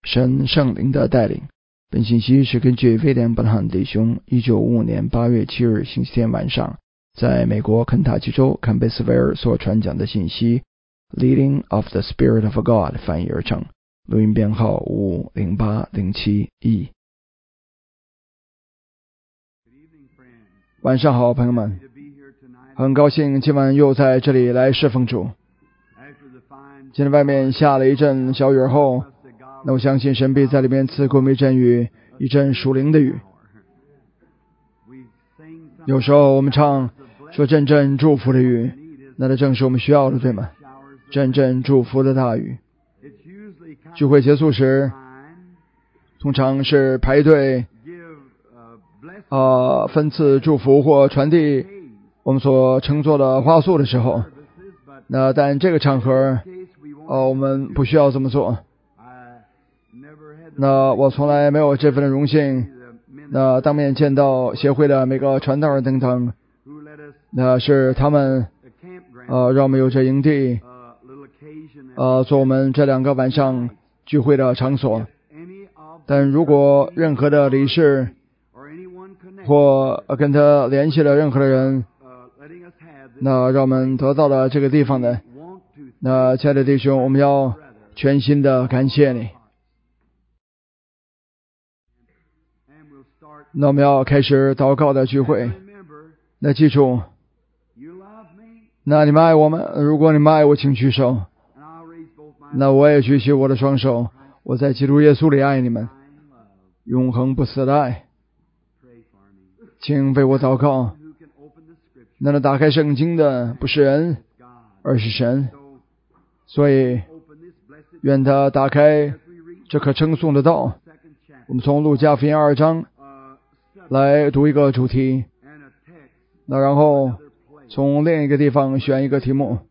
神圣灵的带领。本信息是根据威廉·布兰汉弟兄1955年8月7日星期天晚上在美国肯塔基州坎贝斯维尔所传讲的信息 Leading of the Spirit of God 翻译而成，录音编号50807E。晚上好，朋友们，很高兴今晚又在这里来侍奉主。今天外面下了一阵小雨后，那我相信神必在里面赐给我们一阵雨，一阵属灵的雨。有时候我们唱说阵阵祝福的雨，那正是我们需要的，对吗？阵阵祝福的大雨。聚会结束时，通常是排队分赐祝福或传递我们所乘坐的花束的时候，但这个场合我们不需要这么做。我从来没有这份的荣幸，当面见到协会的每个传道人等等，是他们让我们有这营地做我们这2个晚上聚会的场所。但如果任何的理事或跟他联系了任何的人，让我们得到了这个地方的，亲爱的弟兄，我们要全心的感谢你。那我们要开始祷告的聚会。记住，你们爱我们，如果你们爱我，请举手。我也举起我的双手，我在基督耶稣里爱你们，永恒不死的爱。请为我祷告。打开圣经的不是人，而是神，所以愿他打开这可称颂的道。我们从路加福音2章来读一个主题，然后从另一个地方选一个题目。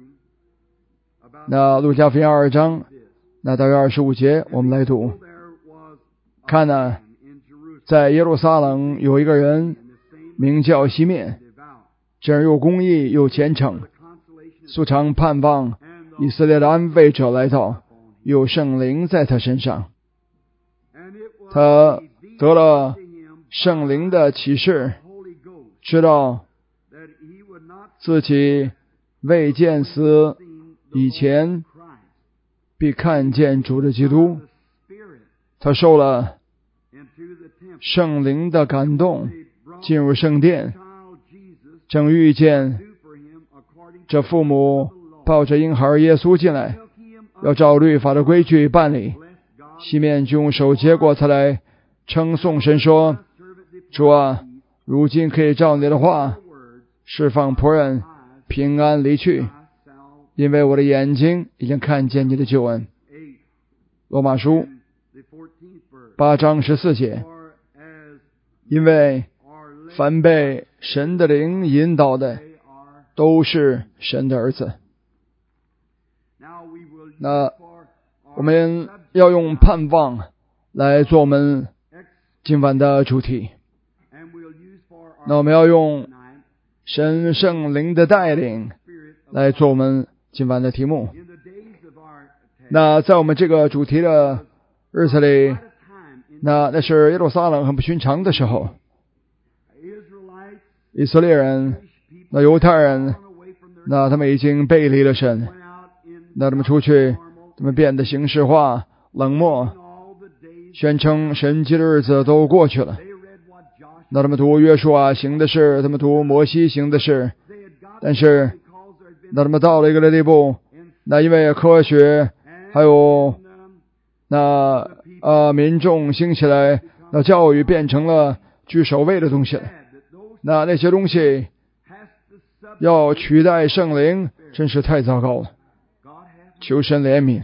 路加福音2章大约25节，我们来读。看在耶路撒冷有一个人名叫西面，这人又公义又虔诚，素常盼望以色列的安慰者来到，有圣灵在他身上。他得了圣灵的启示，知道自己未见死以前必看见主的基督。他受了圣灵的感动，进入圣殿，正遇见这父母抱着婴孩耶稣进来，要照律法的规矩办理。西面就用手接过他来，称颂神说：主啊，如今可以照你的话释放仆人平安离去，因为我的眼睛已经看见你的救恩。罗马书8章14节。因为凡被神的灵引导的都是神的儿子。我们要用盼望来做我们今晚的主题。我们要用神圣灵的带领来做我们今晚的题目。在我们这个主题的日子里，那是耶路撒冷很不寻常的时候。以色列人，犹太人，他们已经背离了神，他们出去，他们变得形式化、冷漠，宣称神迹的日子都过去了。他们读约书亚行的事，他们读摩西行的事，但是他们到了一个地步，因为科学还有民众兴起来，教育变成了居首位的东西了。那些东西要取代圣灵，真是太糟糕了。求神怜悯。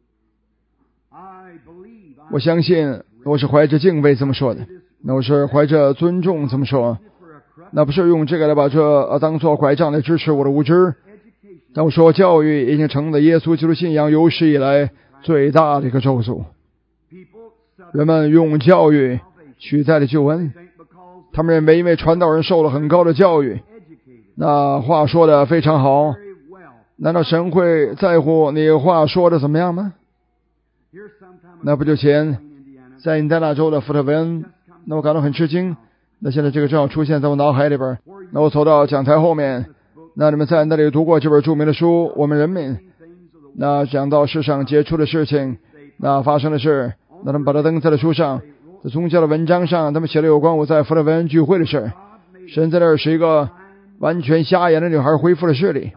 我相信我是怀着敬畏这么说的，我是怀着尊重这么说，不是用这个来把这当作拐杖来支持我的无知。但我说教育已经成了耶稣基督信仰有史以来最大的一个咒诅。人们用教育取代了救恩，他们认为因为传道人受了很高的教育，话说的非常好，难道神会在乎你话说的怎么样吗？ 那不久前在印第安纳州的福特维恩，那我感到很吃惊。那现在这个正好出现在我脑海里边。那我走到讲台后面，那你们在那里读过这本著名的书《我们人民》，那讲到世上杰出的事情，那发生的事，那他们把它登在了书上，在宗教的文章上，他们写了有关我在福特维恩聚会的事。神在那儿使一个完全瞎眼的女孩恢复了视力，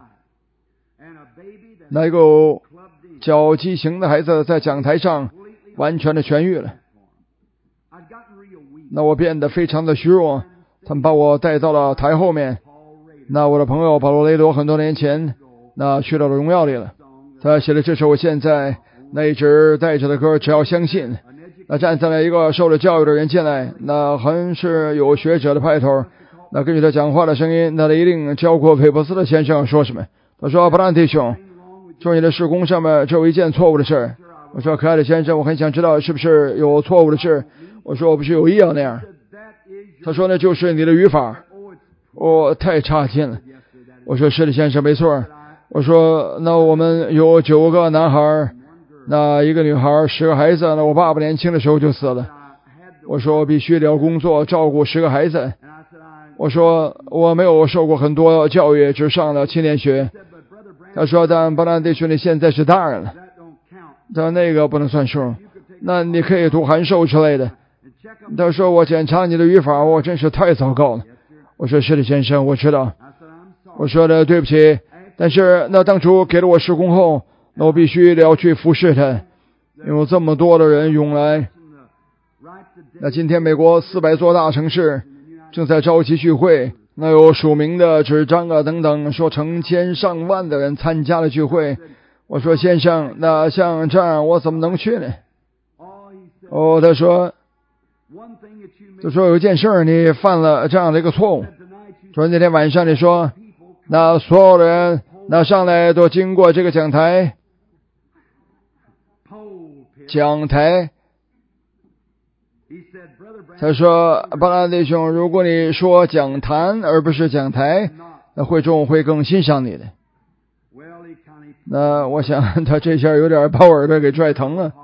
那一个脚畸形的孩子在讲台上完全的痊愈了。那我变得非常的虚弱，他们把我带到了台后面。那我的朋友保罗雷多很多年前那去到了荣耀里了，他写了这首我现在那一直带着的歌，只要相信。那站在了一个受了教育的人进来，那很是有学者的派头，那根据他讲话的声音，那他一定教过韦伯斯特先生说什么。他说：布兰弟兄，做你的事工上面只有一件错误的事。我说：可爱的先生，我很想知道是不是有错误的事。我说：我不是有意要那样。他说：那就是你的语法，太差劲了。我说：是的先生，没错。我说：那我们有9个男孩，那一个女孩，10个孩子，那我爸爸年轻的时候就死了。我说：我必须得要工作照顾10个孩子。我说：我没有受过很多教育，只上了青年学。他说：但布兰弟兄，你现在是大人了，但那个不能算数，那你可以读函授之类的。他说：我检查你的语法，我真是太糟糕了。我说：是的先生，我知道。我说的对不起，但是那当初给了我事工后，那我必须得要去服侍他，有这么多的人涌来。那今天美国400座大城市正在召集聚会，那有署名的纸张啊等等，说成千上万的人参加了聚会。我说：先生，那像这样我怎么能去呢？他说有一件事你犯了这样的一个错误。说那天晚上你说那所有的人那上来都经过这个讲台，他说：巴拉弟兄，如果你说讲坛而不是讲台，那会众会更欣赏你的。那我想他这下有点把我耳朵给拽疼了。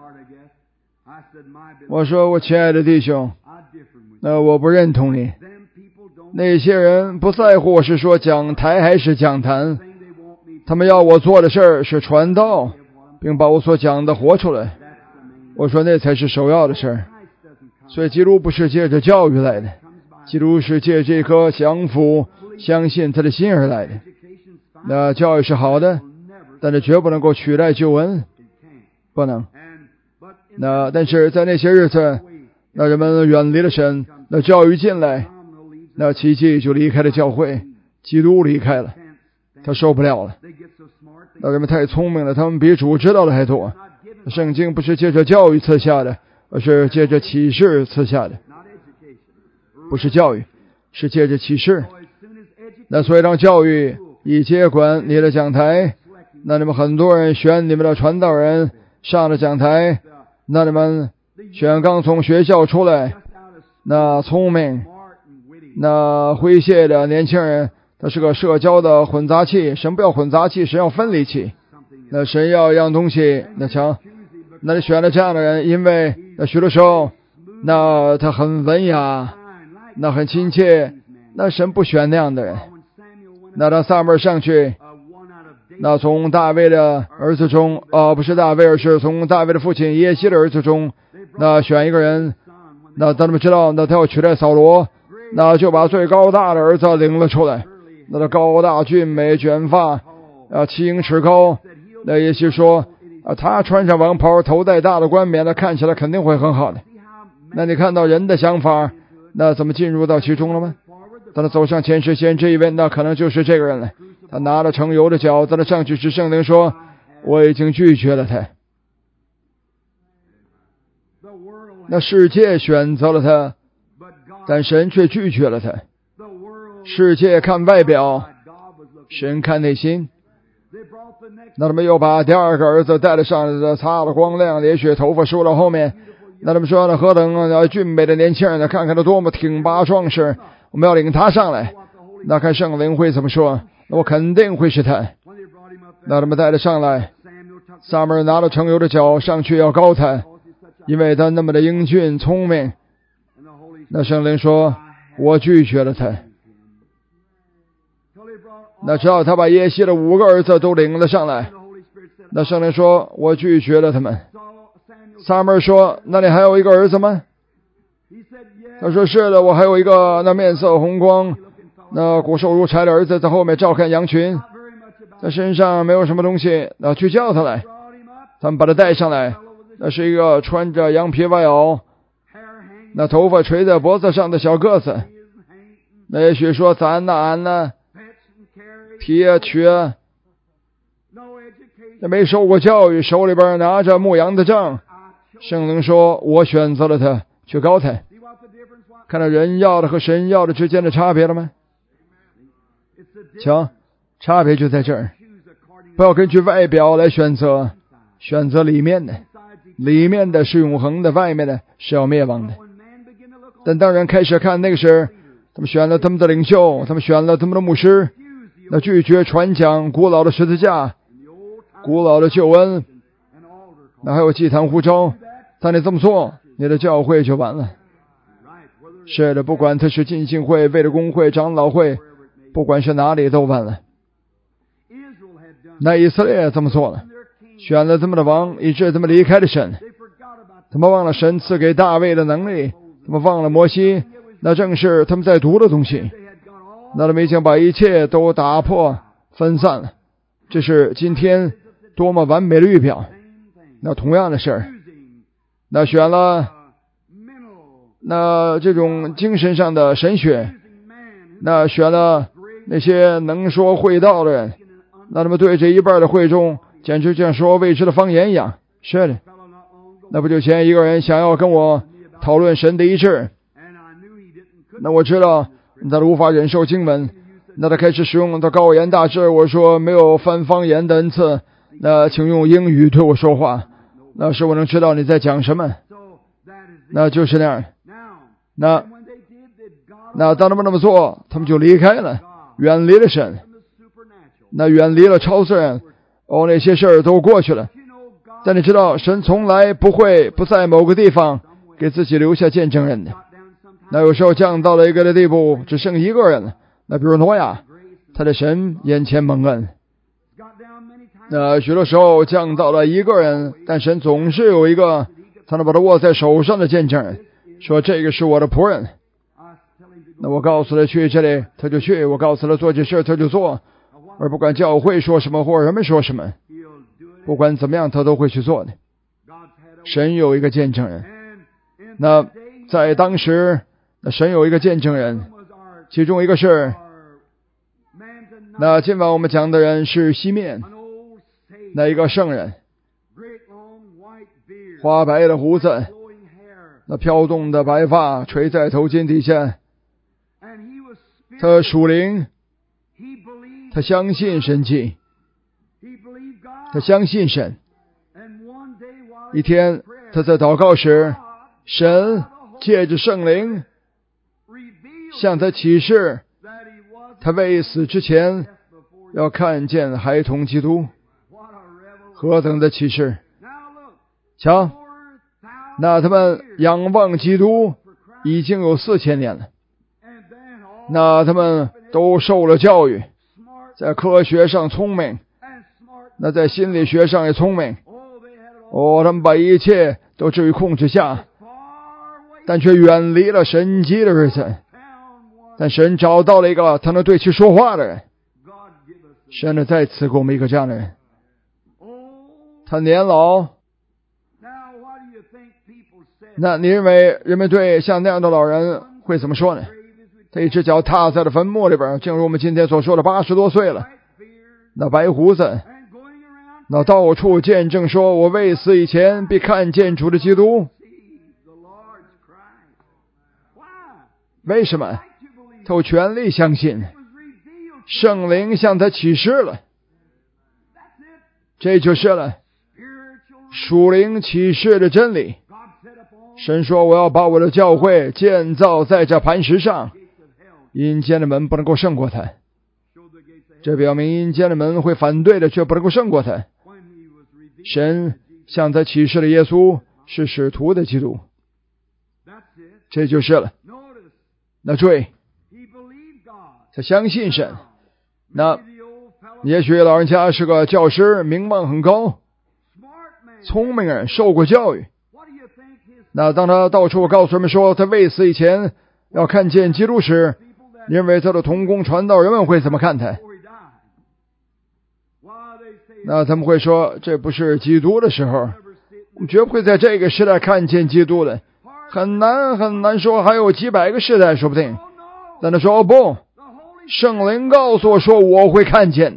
我说：我亲爱的弟兄，那我不认同你。那些人不在乎我是说讲台还是讲坛，他们要我做的事儿是传道，并把我所讲的活出来。我说那才是首要的事儿。所以基督不是借着教育来的，基督是借这颗降服相信他的心而来的。那教育是好的，但是绝不能够取代救恩，不能。那但是在那些日子，那人们远离了神，那教育进来，那奇迹就离开了教会，基督离开了，他受不了了。那人们太聪明了，他们比主知道的还多。圣经不是借着教育赐下的，而是借着启示赐下的，不是教育，是借着启示。那所以让教育一接管你的讲台，那你们很多人选你们的传道人上了讲台，那你们选刚从学校出来那聪明那诙谐的年轻人，他是个社交的混杂器。神不要混杂器，神要分离器。那神要一样东西，那瞧，那你选了这样的人，因为那许多时候那他很文雅，那很亲切，那神不选那样的人。那让撒母耳上去，那从大卫的儿子中不是大卫，而是从大卫的父亲耶西的儿子中那选一个人，那当他们知道那他要取代扫罗，那就把最高大的儿子领了出来。那他高大俊美，卷发7英尺高。那耶西说他穿上王袍，头戴大的冠冕，那看起来肯定会很好的。那你看到人的想法，那怎么进入到其中了吗？当他走上前世先知一位，那可能就是这个人了。他拿了盛油的脚，在他上去时，圣灵说：我已经拒绝了他。那世界选择了他，但神却拒绝了他。世界看外表，神看内心。那他们又把第二个儿子带了上来，擦了光亮，连续头发梳到后面。那他们说呢，何等俊美的年轻人呢，看看他多么挺拔壮实，我们要领他上来。那看圣灵会怎么说？那我肯定会是他。那他们带了上来， 撒母耳拿了盛油的脚上去要膏他，因为他那么的英俊聪明。那圣灵说，我拒绝了他。那直到他把耶西的5个儿子都领了上来，那圣灵说，我拒绝了他们。撒母耳说，那你还有一个儿子吗？他说，是的，我还有一个那面色红光，那骨瘦如柴的儿子，在后面照看羊群，他身上没有什么东西，那去叫他来。他们把他带上来，那是一个穿着羊皮外袄，那头发垂在脖子上的小个子。那也许说，咱呐俺呢提啊取啊，他没受过教育，手里边拿着牧羊的杖。圣灵说，我选择了他去膏他。看到人要的和神要的之间的差别了吗？瞧，差别就在这儿。不要根据外表来选择，选择里面的，里面的是永恒的，外面的是要灭亡的。但当人开始看那个时，他们选了他们的领袖，他们选了他们的牧师，那拒绝传讲古老的十字架、古老的救恩，那还有祭坛呼召。当你这么做，你的教会就完了。是的，不管他是浸信会、为了公会、长老会，不管是哪里都完了。那以色列这么做了，选了他们的王，以致他们离开了神。他们忘了神赐给大卫的能力，他们忘了摩西，那正是他们在读的东西。那他们已经把一切都打破分散了。这是今天多么完美的预表。那同样的事儿，那选了那这种精神上的神学，那选了那些能说会道的人，那他们对这一半的会众简直像说未知的方言一样。是的，那不久前一个人想要跟我讨论神的一致，那我知道他无法忍受经文，那他开始使用他高言大志。我说，没有翻方言的恩赐，那请用英语对我说话，那使我能知道你在讲什么。那就是那样。那当他们那么做，他们就离开了，远离了神，那远离了超自然，那些事儿都过去了。但你知道，神从来不会不在某个地方给自己留下见证人的。那有时候降到了一个的地步，只剩一个人了。那比如挪亚，他在神眼前蒙恩。那许多时候降到了一个人，但神总是有一个他能把他握在手上的见证人，说这个是我的仆人。那我告诉他去这里，他就去；我告诉他做这事，他就做。而不管教会说什么或人们说什么，不管怎么样，他都会去做的。神有一个见证人。那在当时，那神有一个见证人，其中一个是，那今晚我们讲的人是西面，那一个圣人，花白的胡子，那飘动的白发垂在头巾底下。他属灵，他相信神迹，他相信神。一天他在祷告时，神借着圣灵向他启示，他未死之前要看见孩童基督。何等的启示！瞧，那他们仰望基督已经有4000年了。那他们都受了教育，在科学上聪明，那在心理学上也聪明。他们把一切都置于控制下，但却远离了神迹的日子。但神找到了一个他能对其说话的人。神呢，再次给我们一个这样的人。他年老，那你认为人们对像那样的老人会怎么说呢？他一只脚踏在了坟墓里边，正如我们今天所说的80多岁了，那白胡子，那到处见证说，我未死以前必看见主的基督。为什么？他有权利相信，圣灵向他启示了，这就是了属灵启示的真理。神说，我要把我的教会建造在这磐石上，阴间的门不能够胜过他。这表明阴间的门会反对的，却不能够胜过他。 神向他启示了耶稣是使徒的基督，这就是了。那注意，他相信神。那也许老人家是个教师，名望很高，聪明人，受过教育。那当他到处告诉人们说他未死以前要看见基督时，因为他的同工传道人们会怎么看他？那他们会说这不是基督的时候，绝不会在这个时代看见基督的，很难说，还有几百个时代说不定。但他说不，圣灵告诉我说我会看见的。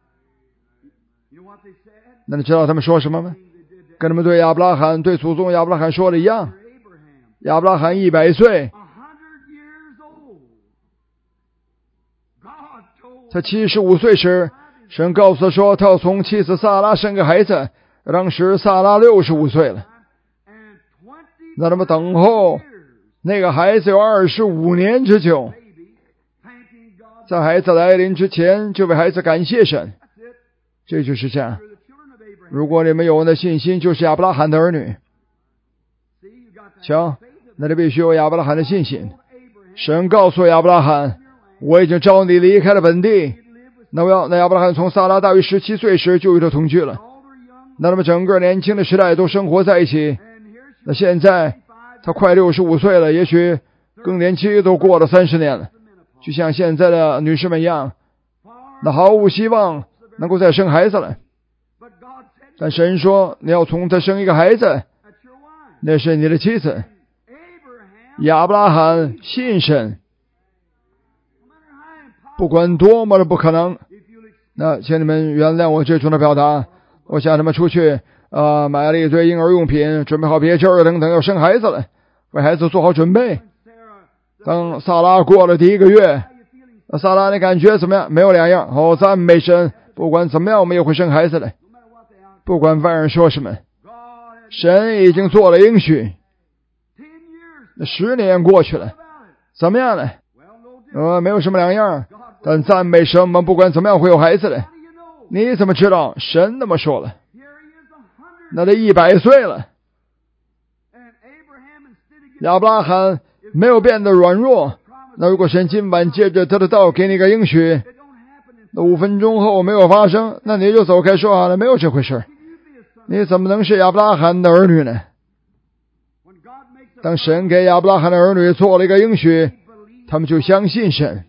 那你知道他们说什么吗？跟他们对亚伯拉罕，对祖宗亚伯拉罕说的一样。亚伯拉罕100岁，他75岁时，神告诉他说他要从妻子撒拉生个孩子，当时撒拉65岁了。那他们等候那个孩子有25年之久，在孩子来临之前就为孩子感谢神。这就是这样。如果你们有那信心，就是亚伯拉罕的儿女。瞧，那你必须有亚伯拉罕的信心。神告诉亚伯拉罕，我已经召你离开了本地。那亚伯拉罕从撒拉大约17岁时就与他同居了。那他们整个年轻的时代都生活在一起。那现在他快65岁了，也许更年期都过了30年了，就像现在的女士们一样，那毫无希望能够再生孩子了。但神说你要从他生一个孩子，那是你的妻子。亚伯拉罕信神，不管多么的不可能。那请你们原谅我这种的表达。我想他们出去买了一堆婴儿用品，准备好别针等等，要生孩子了，为孩子做好准备。当萨拉过了第1个月，萨拉你感觉怎么样？没有两样。赞美神，不管怎么样我们也会生孩子的，不管外人说什么，神已经做了应许。10年过去了，怎么样呢？没有什么两样，但赞美神，我们不管怎么样会有孩子的。你怎么知道？神那么说了。那他100岁了。亚伯拉罕没有变得软弱。那如果神今晚借着他的道给你个应许，那5分钟后没有发生，那你就走开说好了，没有这回事。你怎么能是亚伯拉罕的儿女呢？当神给亚伯拉罕的儿女做了一个应许，他们就相信神。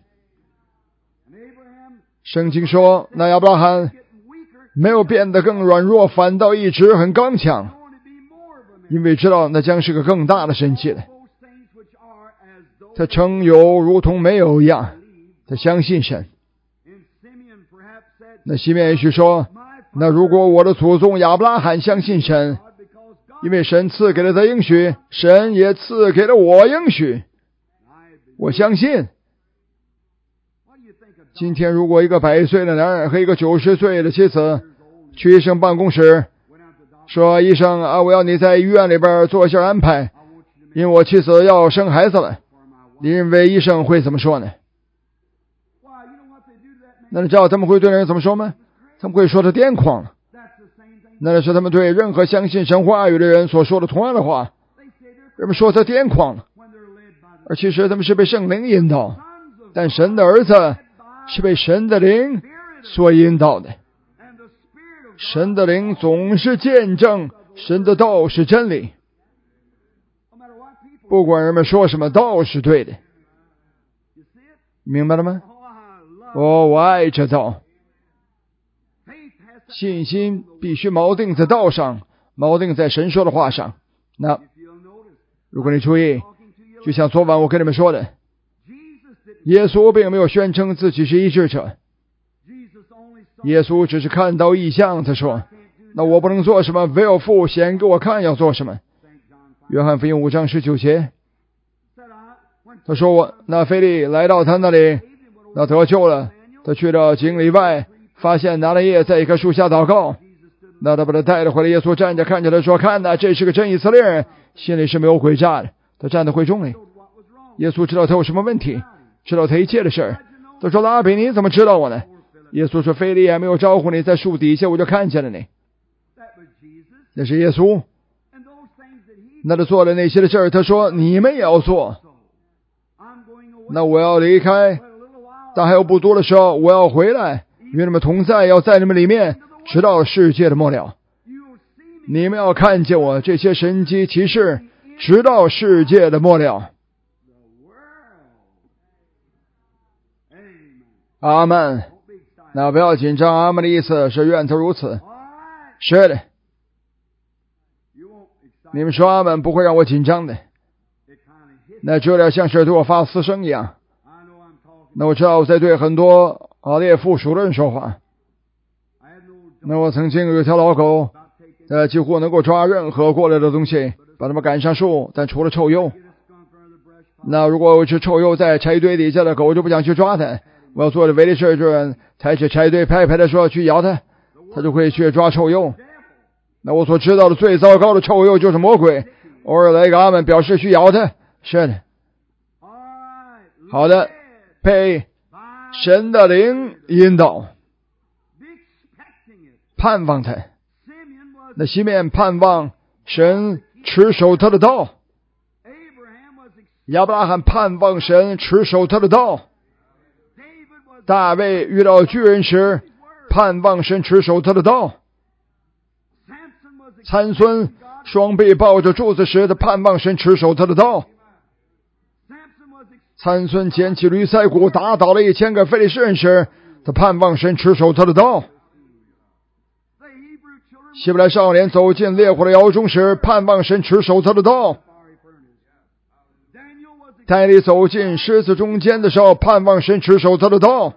圣经说，那亚伯拉罕没有变得更软弱，反倒一直很刚强，因为知道那将是个更大的神迹的。他称有如同没有一样，他相信神。那西面也许说，那如果我的祖宗亚伯拉罕相信神，因为神赐给了他应许，神也赐给了我应许，我相信。今天如果一个100岁的男人和一个90岁的妻子去医生办公室说，医生我要你在医院里边做一下安排，因为我妻子要生孩子了，你认为医生会怎么说呢？那你知道他们会对人怎么说吗？他们会说他癫狂了。那是他们对任何相信神话语的人所说的同样的话。人们说他癫狂了，而其实他们是被圣灵引导，但神的儿子是被神的灵所引导的。神的灵总是见证神的道是真理，不管人们说什么，道是对的。明白了吗？我爱这道。信心必须锚定在道上，锚定在神说的话上。那如果你注意，就像昨晚我跟你们说的，耶稣并没有宣称自己是医治者，耶稣只是看到异象，他说那我不能做什么，唯有父显给我看要做什么。约翰福音5章19节，他说那腓利来到他那里，那得救了，他去到井里外，发现拿了叶在一棵树下祷告，那他把他带了回来，耶稣站着看着他说，看哪，这是个真以色列人，心里是没有诡诈的。他站在会众里，耶稣知道他有什么问题，知道他一切的事儿。他说，拉比，你怎么知道我呢？耶稣说，腓利还没有招呼你，在树底下我就看见了你。 那是耶稣。那他做了那些的事儿，他说你们也要做。那我要离开，但还有不多的时候，我要回来，与你们同在，要在你们里面，直到世界的末了。你们要看见我这些神迹奇事，直到世界的末了。阿们。那不要紧张，阿们的意思是愿他如此。是的，你们说阿们不会让我紧张的。那这有点像是对我发私声一样。那我知道我在对很多列附属的人说话。那我曾经有一条老狗，几乎能够抓任何过来的东西，把它们赶上树，但除了臭鼬。那如果有一只臭鼬在柴堆底下的狗，就不想去抓它。我要做的唯一的事就是采取柴堆拍拍的说去咬它，它就会去抓臭鼬。那我所知道的最糟糕的臭鼬就是魔鬼，偶尔来一个阿们表示去咬它。是的，好的，被神的灵引导，盼望他。那西面盼望神持守他的道，亚伯拉罕盼望神持守他的道，大卫遇到巨人时盼望神持守他的道，参孙双臂抱着柱子时，他盼望神持守他的道。参孙捡起驴腮骨打倒了1000个非利士人时，他盼望神持守他的道。希伯来少年走进烈火的窑中时，盼望神持守他的道。但利走进狮子中间的时候，盼望神持守他的道。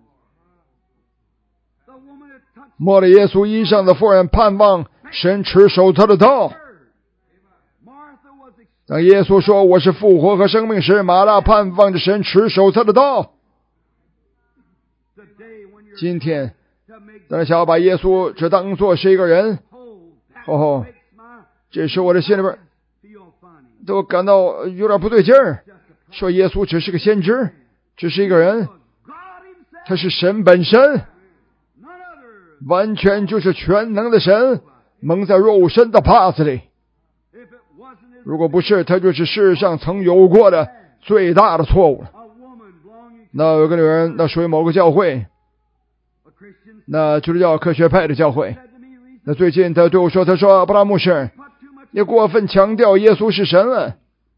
摸了耶稣衣裳的妇人盼望神持守他的道。当耶稣说我是复活和生命时，马大盼望着神持守他的道。今天当想要把耶稣只当作是一个人，这时我的心里边都感到有点不对劲儿，说耶稣只是个先知，只是一个人，他是神本身，完全就是全能的神，蒙在肉身的帕子里。如果不是，他就是世上曾有过的最大的错误了。那有个女人，那属于某个教会，那就是叫科学派的教会。那最近他对我说，他说布拉牧师，你过分强调耶稣是神了。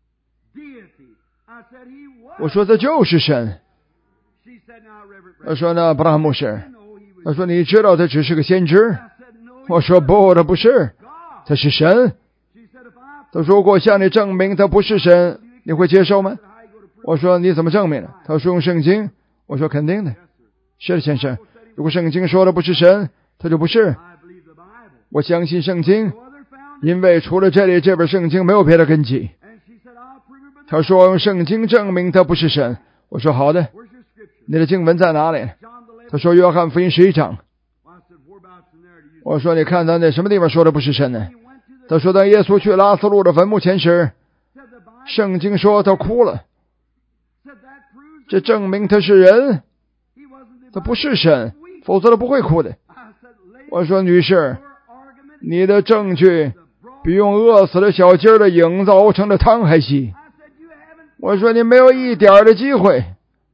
我说这就是神。他说呢，布拉牧师，他说你知道他只是个先知。我说不，他不是，他是神。他说如果向你证明他不是神，你会接受吗？我说你怎么证明呢？他说用圣经。我说肯定的，是的先生，如果圣经说的不是神，他就不是。我相信圣经，因为除了这里这本圣经没有别的根基。他说用圣经证明他不是神。我说好的，你的经文在哪里？他说约翰福音11章。我说你看他那什么地方说的不是神呢？他说当耶稣去拉撒路的坟墓前时，圣经说他哭了，这证明他是人，他不是神，否则他不会哭的。我说女士，你的证据比用饿死的小鸡的影子熬成的汤还稀。我说你没有一点的机会。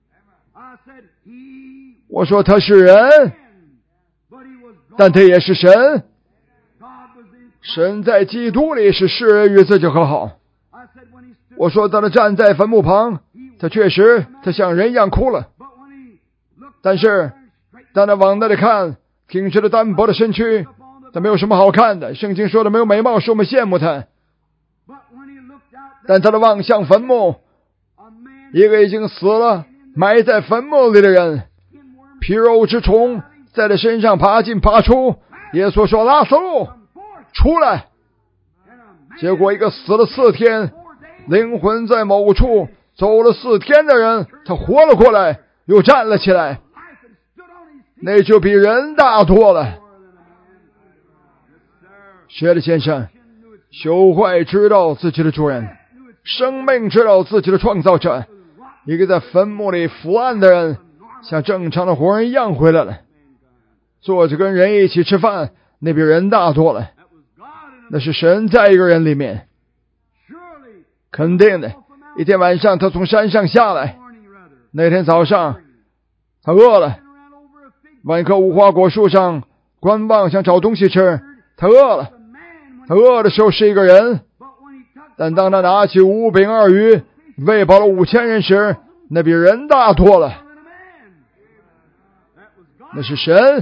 我说他是人，但他也是神。神在基督里是世人与自己和好。我说当他站在坟墓旁，他确实他像人一样哭了，但是当他往那里看，挺直了单薄的身躯，他没有什么好看的。圣经说的没有美貌使我们羡慕他，但他的望向坟墓，一个已经死了埋在坟墓里的人，皮肉之虫在他身上爬进爬出。耶稣说拉撒路出来。结果一个死了4天，灵魂在某处走了4天的人，他活了过来，又站了起来，那就比人大多了。是的先生，朽坏知道自己的主人，生命知道自己的创造者。一个在坟墓里伏案的人，像正常的活人一样回来了，坐着跟人一起吃饭，那比人大多了。 那是神在一个人里面。肯定的，一天晚上他从山上下来，那天早上他饿了，往一棵无花果树上观望，想找东西吃。他饿了，他饿的时候是一个人，但当他拿起5饼2鱼喂饱了5000人时，那比人大多了。那是神，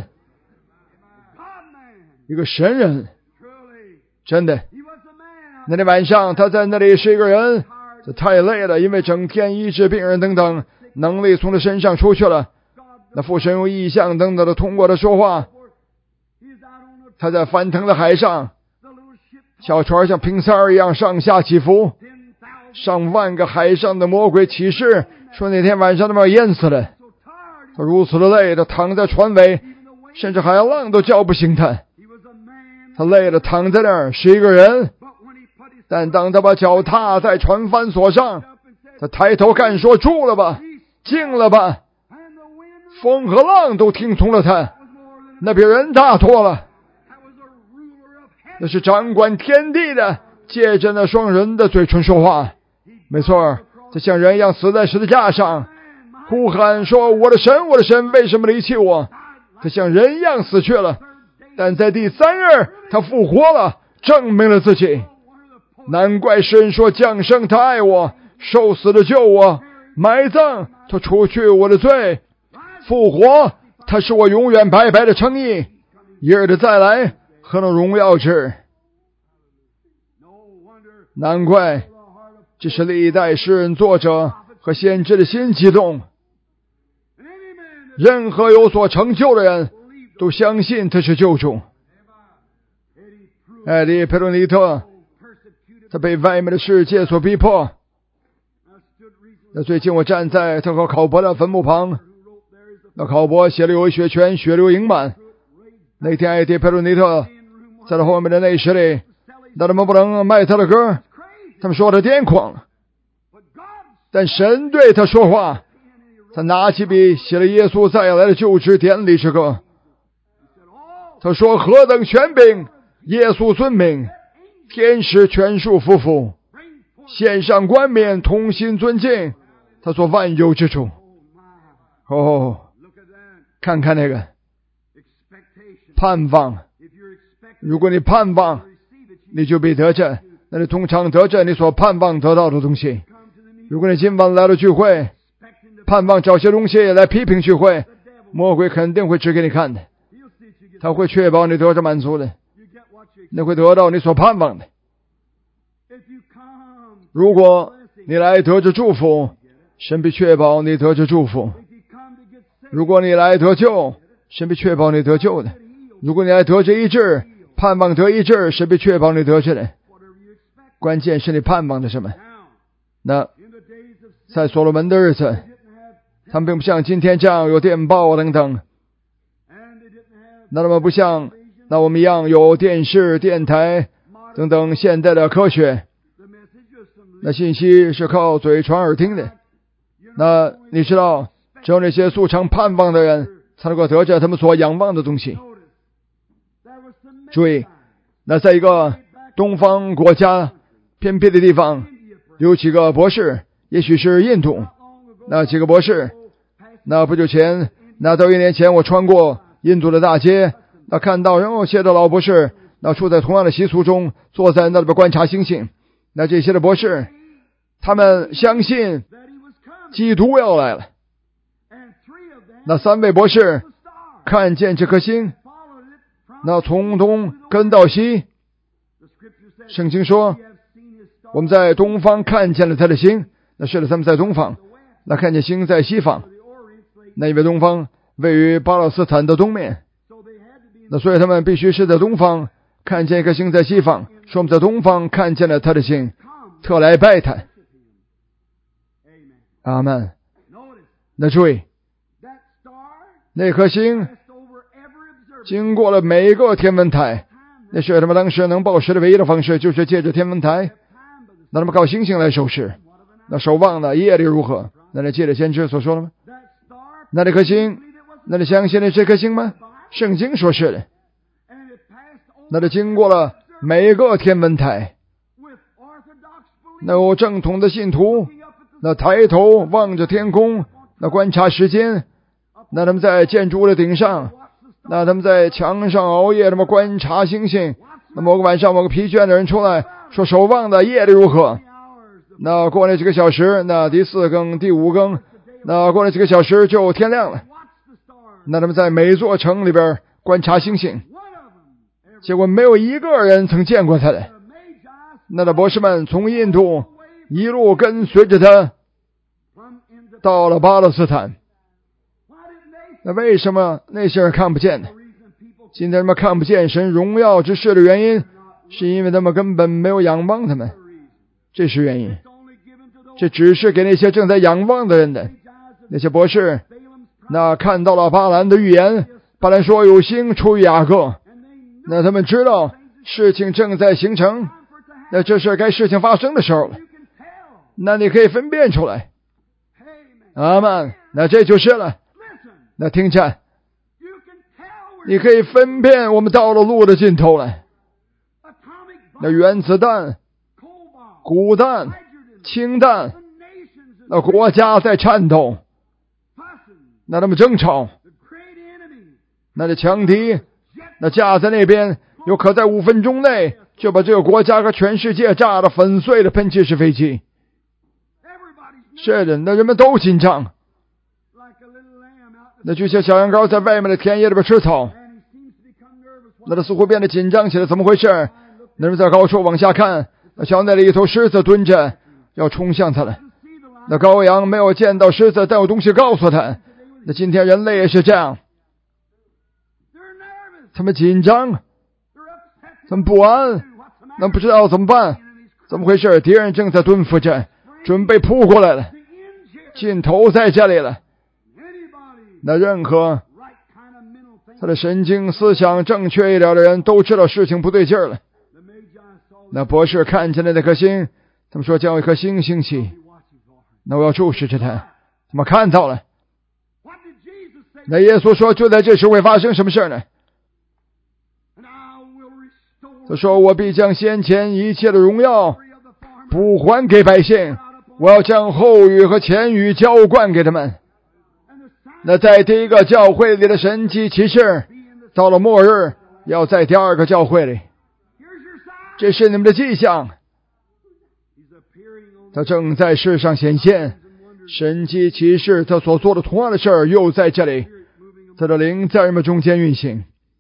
一个神人，真的。那天晚上他在那里是一个人，他太累了，因为整天医治病人等等，能力从他身上出去了。那父神用异象等等的通过他说话。他在翻腾的海上，小船像平塞儿一样上下起伏，上万个海上的魔鬼骑士说那天晚上他们要淹死了。他如此的累，他躺在船尾，甚至海浪都叫不醒他。他累了，躺在那儿是一个人，但当他把脚踏在船帆索上，他抬头看说，住了吧，静了吧，风和浪都听从了他，那比人大多了。那是掌管天地的，借着那双人的嘴唇说话。没错，他像人一样死在十字架上，呼喊说，我的神，我的神，为什么离弃我？他像人一样死去了，但在第3日他复活了，证明了自己。难怪诗人说，降生他爱我，受死的救我，埋葬他除去我的罪，复活他是我永远白白的称义，一日的再来何能荣耀之？难怪这是历代诗人作者和先知的心激动。任何有所成就的人都相信他是救主。艾迪·佩罗尼特他被外面的世界所逼迫。那最近我站在他和考伯的坟墓旁，那考伯血流血泉，血流盈满。那天艾迪·佩罗尼特在他后面的内室里，那他们不能卖他的歌，他们说他癫狂了。但神对他说话，他拿起笔写了耶稣再来的救职典礼之歌。他说，何等权柄，耶稣尊名，天使全数匍匐，献上冠冕，同心尊敬他所万有之主。哦，看看那个盼望，如果你盼望，你就必得着，那你通常得着你所盼望得到的东西。如果你今晚来了聚会，盼望找些东西来批评聚会，魔鬼肯定会指给你看的，他会确保你得着满足的，你会得到你所盼望的。如果你来得着祝福，神必确保你得着祝福；如果你来得救，神必确保你得救的；如果你来得着医治，盼望得医治，神必确保你得着的。关键是你盼望的什么？那在所罗门的日子，他们并不像今天这样有电报等等，那他们不像那我们一样有电视、电台等等现代的科学。那信息是靠嘴传耳听的。那你知道，只有那些素常盼望的人才能够得着他们所仰望的东西。注意，那在一个东方国家偏僻的地方，有几个博士，也许是印度，那几个博士，那不久前，那到1年前，我穿过印度的大街，那看到有些的老博士，那处在同样的习俗中，坐在那里边观察星星。那这些的博士，他们相信基督要来了。那3位博士看见这颗星，那从东跟到西。圣经说，我们在东方看见了他的星，那是的，他们在东方，那看见星在西方。那因为东方位于巴勒斯坦的东面，那所以他们必须是在东方看见一颗星在西方，说我们在东方看见了他的星，特来拜他。阿们。那注意，那颗星经过了每一个天文台，那是他们当时能报时的唯一的方式，就是借着天文台，那他们靠星星来守时，那守望的夜里如何？那你记得先知所说的吗？那这颗星，那你相信了这颗星吗？圣经说是的。那就经过了每个天文台，那有正统的信徒，那抬头望着天空，那观察时间，那他们在建筑物的顶上，那他们在墙上熬夜，那么观察星星。那某个晚上，某个疲倦的人出来说守望的夜里如何？那过了几个小时，那第4更第5更，那过了几个小时就天亮了。那他们在每座城里边观察星星，结果没有一个人曾见过他的。那博士们从印度一路跟随着他到了巴勒斯坦。那为什么那些人看不见呢？今天他们看不见神荣耀之事的原因，是因为他们根本没有仰望他们，这是原因。这只是给那些正在仰望的人的。那些博士那看到了巴兰的预言，巴兰说有星出于雅各，那他们知道事情正在形成，那这是该事情发生的时候了。那你可以分辨出来。阿们，那这就是了。那听见，你可以分辨我们到了路的尽头了。那原子弹、钴弹、氢弹，那国家在颤抖，那他们争吵，那的强敌那架在那边，有可在5分钟内就把这个国家和全世界炸得粉碎的喷气式飞机。是的，那人们都紧张，那就像小羊羔在外面的田野里边吃草，那他似乎变得紧张起来，怎么回事？那人在高处往下看，那瞧那里一头狮子蹲着要冲向他了。那羔羊没有见到狮子，但有东西告诉他。那今天人类也是这样，他们紧张，他们不安，那不知道怎么办，怎么回事？敌人正在蹲伏着，准备扑过来了，尽头在这里了。那任何他的神经思想正确一点的人都知道事情不对劲儿了。那博士看见了那颗星，他们说将有一颗星兴起，那我要注视着他。他们看到了。那耶稣说就在这时会发生什么事呢？他说我必将先前一切的荣耀补还给百姓，我要将后语和前语浇灌给他们。那在第一个教会里的神迹奇事，到了末日要在第2个教会里。这是你们的迹象，他正在世上显现，神迹奇事，他所做的同样的事儿又在这里，他的灵在人们中间运行。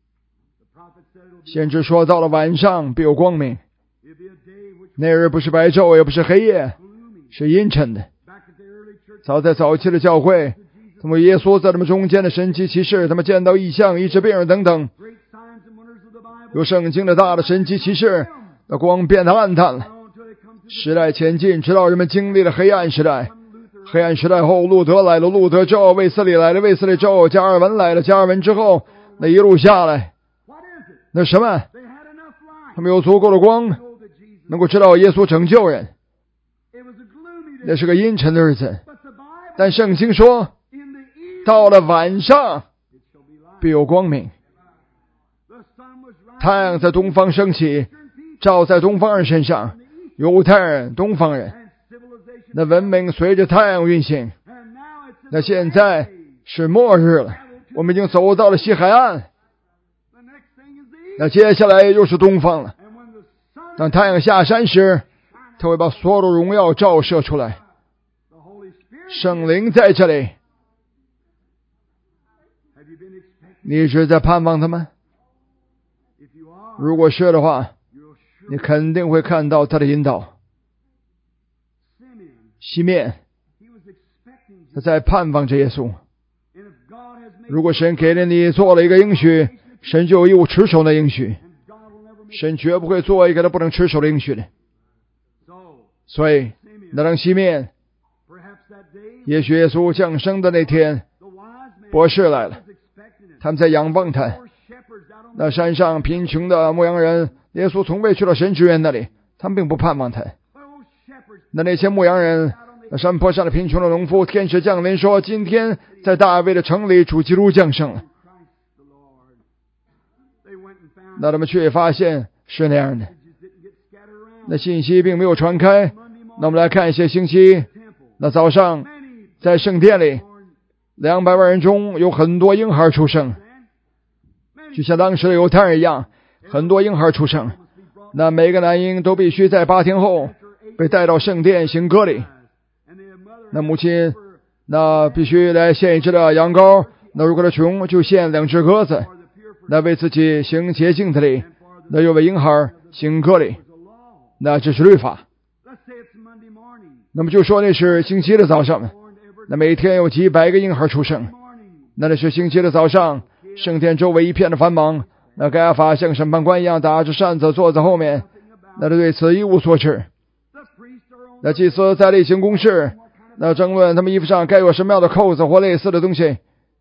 先知说到了晚上必有光明，那日不是白昼也不是黑夜，是阴沉的。早在早期的教会，他们耶稣在他们中间的神迹奇事，他们见到异象、医治病人等等，有圣经的大的神迹奇事，那光变得暗淡了。时代前进，直到人们经历了黑暗时代。黑暗时代后，路德来了，路德之后卫斯理来了，卫斯理之后加尔文来了，加尔文之后那一路下来，那什么？他们有足够的光，能够知道耶稣拯救人。那是个阴沉的日子，但圣经说到了晚上必有光明。太阳在东方升起，照在东方人身上，犹太人、东方人，那文明随着太阳运行。那现在是末日了，我们已经走到了西海岸，那接下来又是东方了。当太阳下山时，他会把所有的荣耀照射出来。圣灵在这里，你一直在盼望他吗？如果是的话，你肯定会看到他的引导。西面，他在盼望着耶稣。如果神给了你做了一个应许，神就有义务持守那应许，神绝不会做一个他不能持守的应许的。所以那让西面，也许耶稣降生的那天，博士来了，他们在仰望他。那山上贫穷的牧羊人，耶稣从未去到神职员那里，他们并不盼望他。那些牧羊人，那山坡上的贫穷的农夫，天使降临说，今天在大卫的城里主基督降生了。那他们却发现是那样的， 那信息并没有传开。那我们来看一些星期，那早上在圣殿里200万人中有很多婴孩出生，就像当时的犹太人一样，很多婴孩出生。那每个男婴都必须在8天后被带到圣殿行割礼。那母亲那必须来献一只的羊羔，那如果他穷就献2只鸽子，那为自己行洁净的礼，那又为婴孩行割礼，那这是律法。那么就说那是星期的早上，那每天有几百个婴孩出生。那是星期的早上，圣殿周围一片的繁忙。那该亚法像审判官一样打着扇子坐在后面，那对此一无所知。那祭司在例行公事，那争论他们衣服上该有什么样的扣子或类似的东西。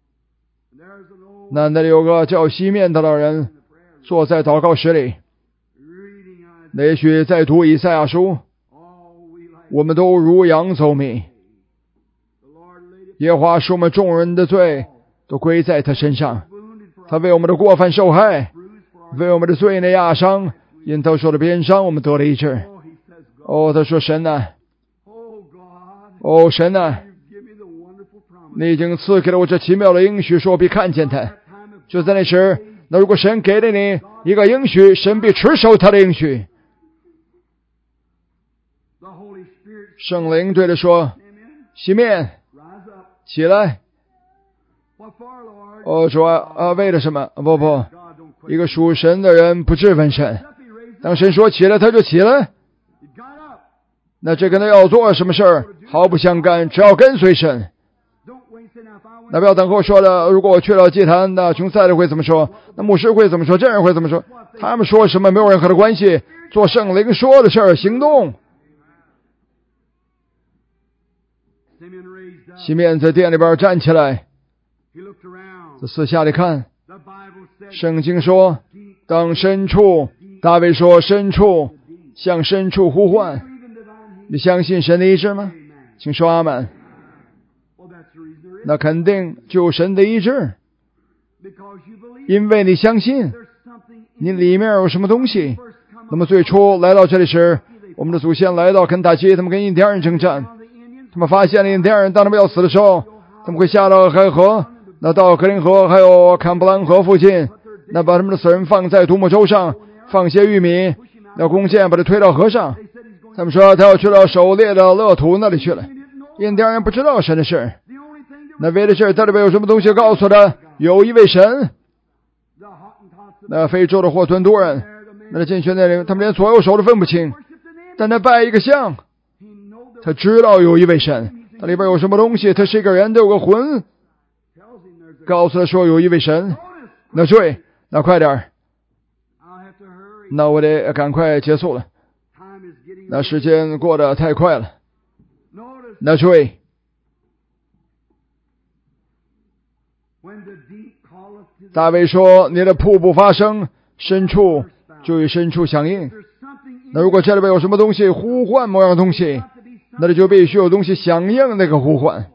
那里有个叫西面的老人坐在祷告室里，那也许在读以赛亚书。我们都如羊走迷，耶和华使我们众人的罪都归在他身上，他为我们的过犯受害，为我们的罪孽压伤，因他受的鞭伤我们得了医治。他说神呐，神呐，你已经赐给了我这奇妙的应许，说我必看见他。就在那时，那如果神给了你一个应许，神必持守他的应许。圣灵对他说，西面起来。说为了什么？不，一个属神的人不质问神，当神说起来他就起来。那这跟他要做什么事儿毫不相干，只要跟随神。那不要等候说了，如果我去了祭坛，那穷赛的会怎么说？那牧师会怎么说？这人会怎么说？他们说什么没有任何的关系，做圣灵说的事儿，行动。西面在殿里边站起来，四下里看。圣经说，当深处，大卫说深处，向深处呼唤。你相信神的医治吗？请说阿们。那肯定就神的医治，因为你相信你里面有什么东西。那么最初来到这里时，我们的祖先来到肯塔基，他们跟印第安人征战，他们发现了印第安人当他们要死的时候，他们会下到海河，那到格林河还有坎布兰河附近，那把他们的死人放在独木舟上，放些玉米，那弓箭把他推到河上。他们说他要去到狩猎的勒图那里去了。印第安人不知道神的事，那为的是他里边有什么东西告诉他有一位神。那非洲的霍顿多人，那进去那里，他们连左右手都分不清，但他拜一个像，他知道有一位神，他里边有什么东西，他是一个人，都有个魂，告诉他说有一位神。那注意，那快点，那我得赶快结束了，那时间过得太快了。那注意，大卫说你的瀑布发声，深处就与深处响应。那如果这里边有什么东西呼唤某样东西，那里就必须有东西响应那个呼唤。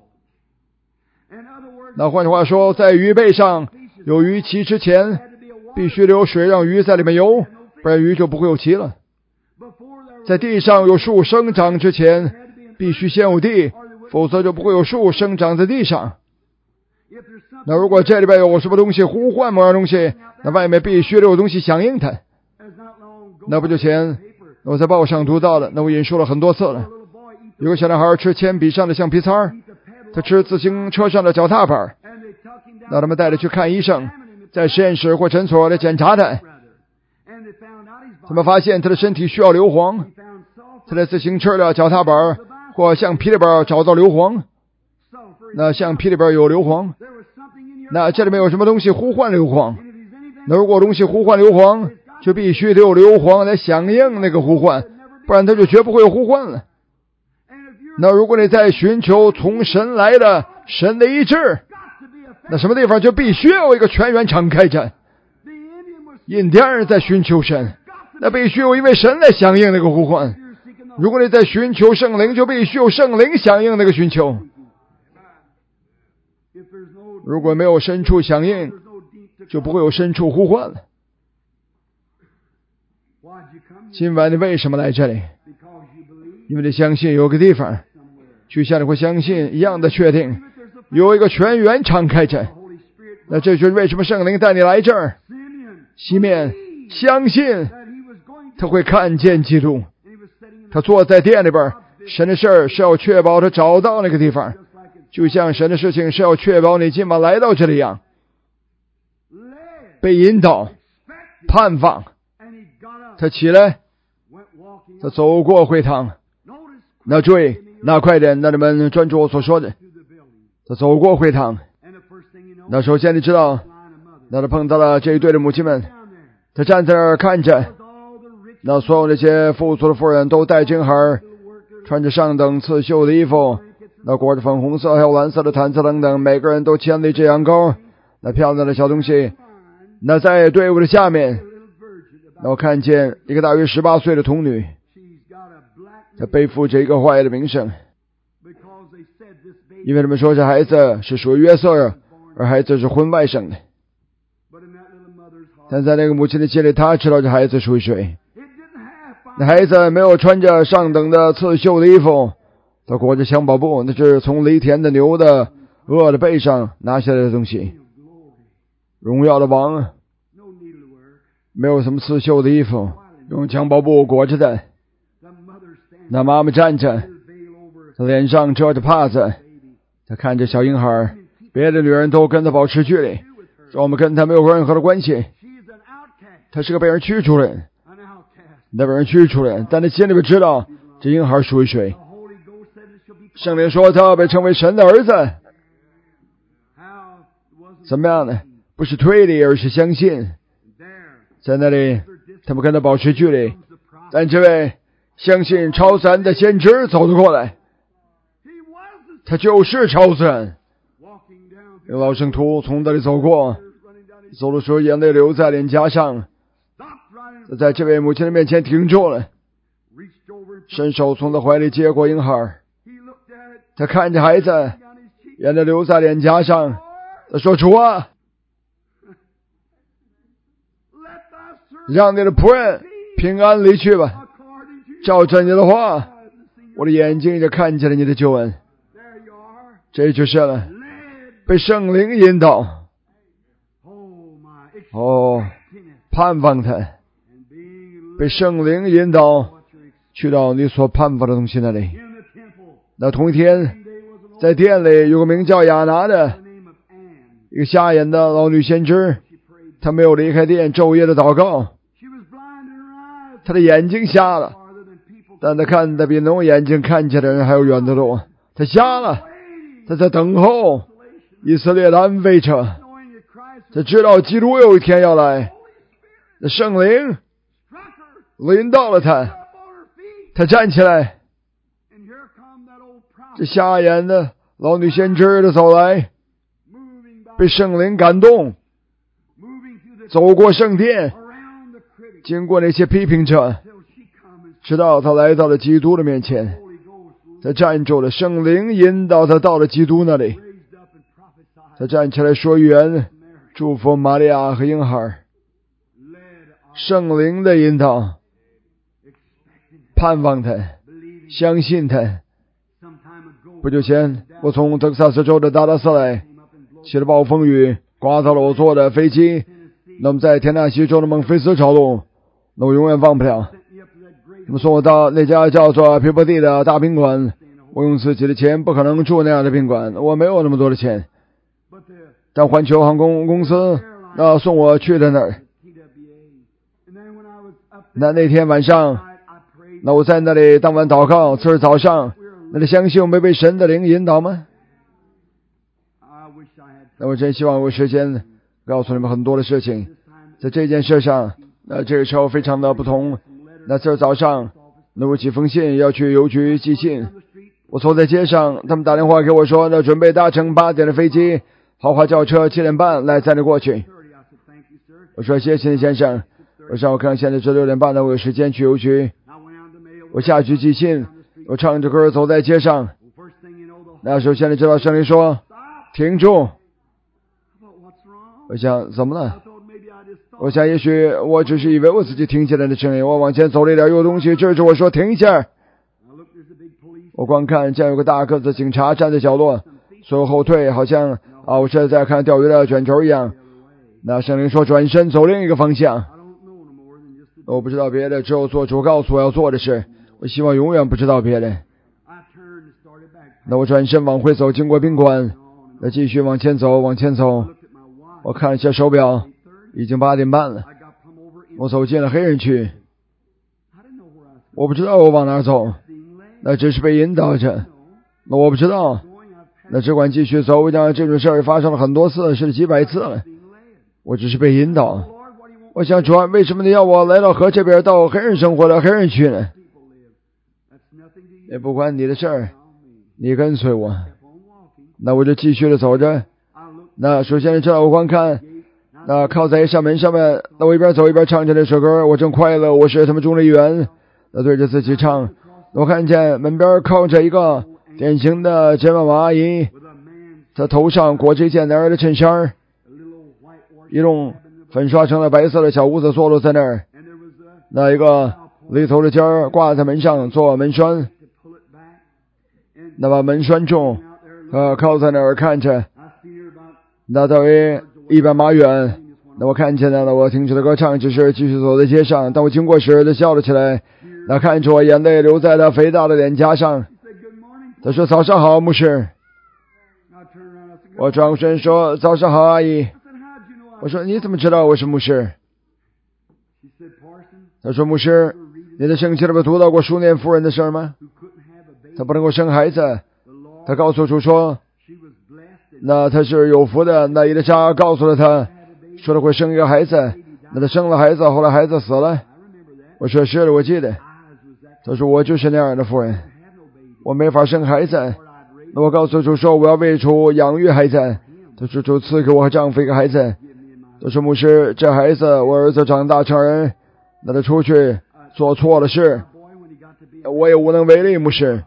那换句话说，在鱼背上有鱼鳍之前，必须留水让鱼在里面游，不然鱼就不会有鳍了。在地上有树生长之前，必须先有地，否则就不会有树生长在地上。那如果这里边有什么东西呼唤某样东西，那外面必须有东西响应它。那不久前我在报上读到了，那我引述了很多次了。有个小男孩吃铅笔上的橡皮擦，他吃自行车上的脚踏板，那他们带他去看医生，在实验室或诊所来检查他。他们发现他的身体需要硫磺，他的自行车的脚踏板或橡皮里边找到硫磺，那橡皮里边有硫磺，那这里面有什么东西呼唤硫磺？那如果东西呼唤硫磺，就必须得有硫磺来响应那个呼唤，不然它就绝不会有呼唤了。那如果你在寻求从神来的神的医治，那什么地方就必须有一个泉源敞开着。印第安人在寻求神，那必须有一位神来响应那个呼唤。如果你在寻求圣灵，就必须有圣灵响应那个寻求。如果没有深处响应，就不会有深处呼唤了。 今晚你为什么来这里？因为你相信有个地方，去向你会相信一样的确定，有一个泉源敞开着。那这就是为什么圣灵带你来这儿。西面相信他会看见基督，他坐在殿里边，神的事儿是要确保他找到那个地方，就像神的事情是要确保你今晚来到这里一样，被引导盼望。他起来，他走过会堂。那注意，那快点，那你们专注我所说的。他走过会堂，那首先你知道，那他碰到了这一对的母亲们，他站在那儿看着，那所有那些富足的妇人都戴金环，穿着上等刺绣的衣服，那裹着粉红色还有蓝色的毯子等等，每个人都牵了一只羊羔，那漂亮的小东西。那在队伍的下面，那我看见一个大约18岁的童女，她背负着一个坏的名声，因为他们说这孩子是属于约瑟，而孩子是婚外生的。但在那个母亲的心里，她知道这孩子属于谁。那孩子没有穿着上等的刺绣的衣服，他裹着襁褓布，那是从犁田的牛的轭的背上拿下来的东西。荣耀的王没有什么刺绣的衣服，用襁褓布裹着的。那妈妈站着，她脸上遮着帕子，她看着小婴孩，别的女人都跟她保持距离，说我们跟她没有任何的关系。她是个被人驱逐人，那被人驱逐人，但她心里边知道这婴孩属于谁。圣灵说他被称为神的儿子。怎么样呢？不是推理，而是相信。在那里他们跟他保持距离，但这位相信超自然的先知走了过来，他就是超自然。有老圣徒从那里走过，走的时候眼泪流在脸颊上，在这位母亲的面前停住了，伸手从他怀里接过婴孩。他看着孩子，眼泪流在脸颊上，他说，主啊，让你的仆人平安离去吧，照着你的话，我的眼睛就看见了你的救恩。这就是了，被圣灵引导，盼望他，被圣灵引导去到你所盼望的东西那里。那同一天，在店里有个名叫亚拿的一个瞎眼的老女先知，她没有离开店，昼夜的祷告。她的眼睛瞎了，但她看得比能眼睛看见的人还有远的路。她瞎了，她在等候以色列的安慰者。她知道基督有一天要来，那圣灵临到了她，她站起来。这瞎眼的老女先知的走来，被圣灵感动，走过圣殿，经过那些批评者，直到他来到了基督的面前。他站住了，圣灵引导他到了基督那里。他站起来说预言，祝福玛利亚和婴孩。圣灵的引导，盼望他，相信他。不久前，我从德克萨斯州的达拉斯来，起了暴风雨，刮到了我坐的飞机。那么在田纳西州的孟菲斯着陆，那我永远忘不了。那么送我到那家叫做皮波蒂的大宾馆，我用自己的钱不可能住那样的宾馆，我没有那么多的钱。但环球航空公司送我去的那儿。那天晚上，那我在那里当晚祷告，次日早上，那你相信我没被神的灵引导吗？那我真希望有时间告诉你们很多的事情。在这件事上，那这个时候非常的不同。那次日早上，那我几封信要去邮局寄信。我坐在街上，他们打电话给我说，那准备搭乘8点的飞机，豪华轿车7点半来载你过去。我说谢谢你先生。我让我看现在是6点半了，我有时间去邮局。我下去寄信，我唱着歌走在街上。那时候现在知道圣灵说停住。我想怎么了？ 我想也许我只是以为我自己听见了的声音，我往前走了一点，有东西制止我说停下。我观看见有个大个子警察站在角落，随后退，好像我是在看钓鱼的卷轴一样。那圣灵说转身走另一个方向。我不知道别的，只有做主告诉我要做的事。我希望永远不知道别的。那我转身往回走，经过宾馆，那继续往前走。我看了一下手表，已经8点半了。我走进了黑人区，我不知道我往哪走，那只是被引导着。那我不知道，那只管继续走。我想这种事儿发生了很多次，是几百次了。我只是被引导。我想主啊，为什么你要我来到河这边，到黑人生活的黑人区呢？也不关你的事儿，你跟随我。那我就继续的走着。那首先知道我观看，那靠在一扇门上面，那我一边走一边唱着那首歌，我正快乐，我是他们中的一员。那对着自己唱，我看见门边靠着一个典型的睫毛阿姨，她头上裹着一件男人的衬衫，一栋粉刷成了白色的小屋子坐落在那儿，那一个里头的尖儿挂在门上做门栓，那把门栓住，靠在那儿看着，那大约100码远。那我看见了，我停止了歌唱，只是继续走在街上。当我经过时，他笑了起来，那看着我，眼泪流在了肥大的脸颊上。他说早上好，牧师。我转过身说早上好，阿姨。我说你怎么知道我是牧师？他说牧师，你的圣经里边读到过书念妇人的事吗？他不能够生孩子，他告诉主说那他是有福的。那伊丽莎告诉了他，说他会生一个孩子，那他生了孩子，后来孩子死了。我说是的，我记得。他说我就是那样的妇人，我没法生孩子。那我告诉主说我要为主养育孩子。他说主赐给我和丈夫一个孩子。他说牧师，这孩子我儿子长大成人，那他出去做错了事，我也无能为力。牧师，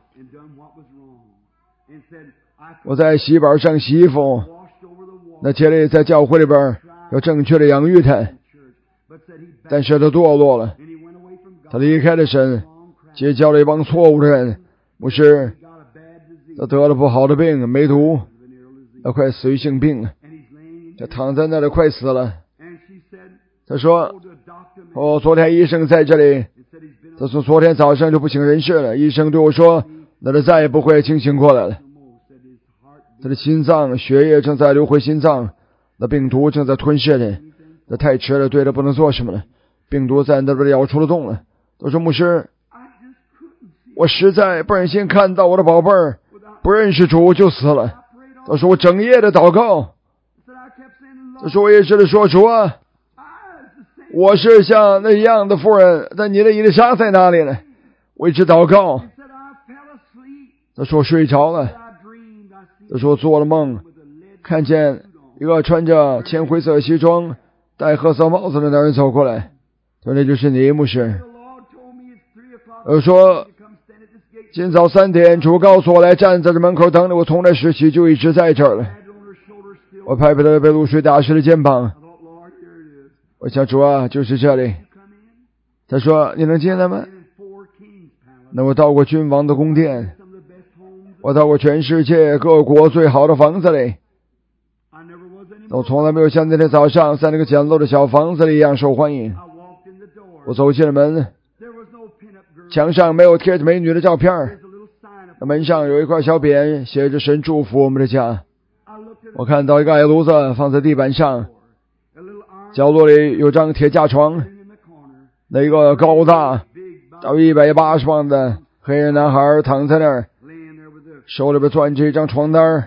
我在洗衣板上洗衣服，那竭力在教会里边要正确的养育他，但是他堕落了，他离开了神，结交了一帮错误的人。牧师，他得了不好的病，梅毒，他快死于性病了，他躺在那里快死了。他说昨天医生在这里，他从昨天早上就不省人事了。医生对我说那他再也不会清醒过来了，他的心脏血液正在流回心脏，那病毒正在吞噬他，那太迟了，对他不能做什么了，病毒在那边咬出了洞了。他说牧师，我实在不忍心看到我的宝贝儿不认识主就死了。他说我整夜的祷告，他说我也是的说主啊，我是像那样的妇人，但你的伊丽莎在哪里呢？我一直祷告。他说我睡着了。他说我做了梦，看见一个穿着浅灰色西装戴褐色帽子的男人走过来。他说那就是你，牧师。我说今早3点主告诉我来站在这门口等你，我从那时起就一直在这儿了。我拍拍了被露水打湿的肩膀，我想主啊，就是这里。他说你能进来吗？那我到过君王的宫殿，我到过全世界各国最好的房子里，我从来没有像那天早上在那个简陋的小房子里一样受欢迎。我走进了门，墙上没有贴着美女的照片，门上有一块小匾，写着神祝福我们的家。我看到一个矮炉子放在地板上，角落里有张铁架床，那一个高大到180磅的黑人男孩躺在那儿，手里边攥着一张床单。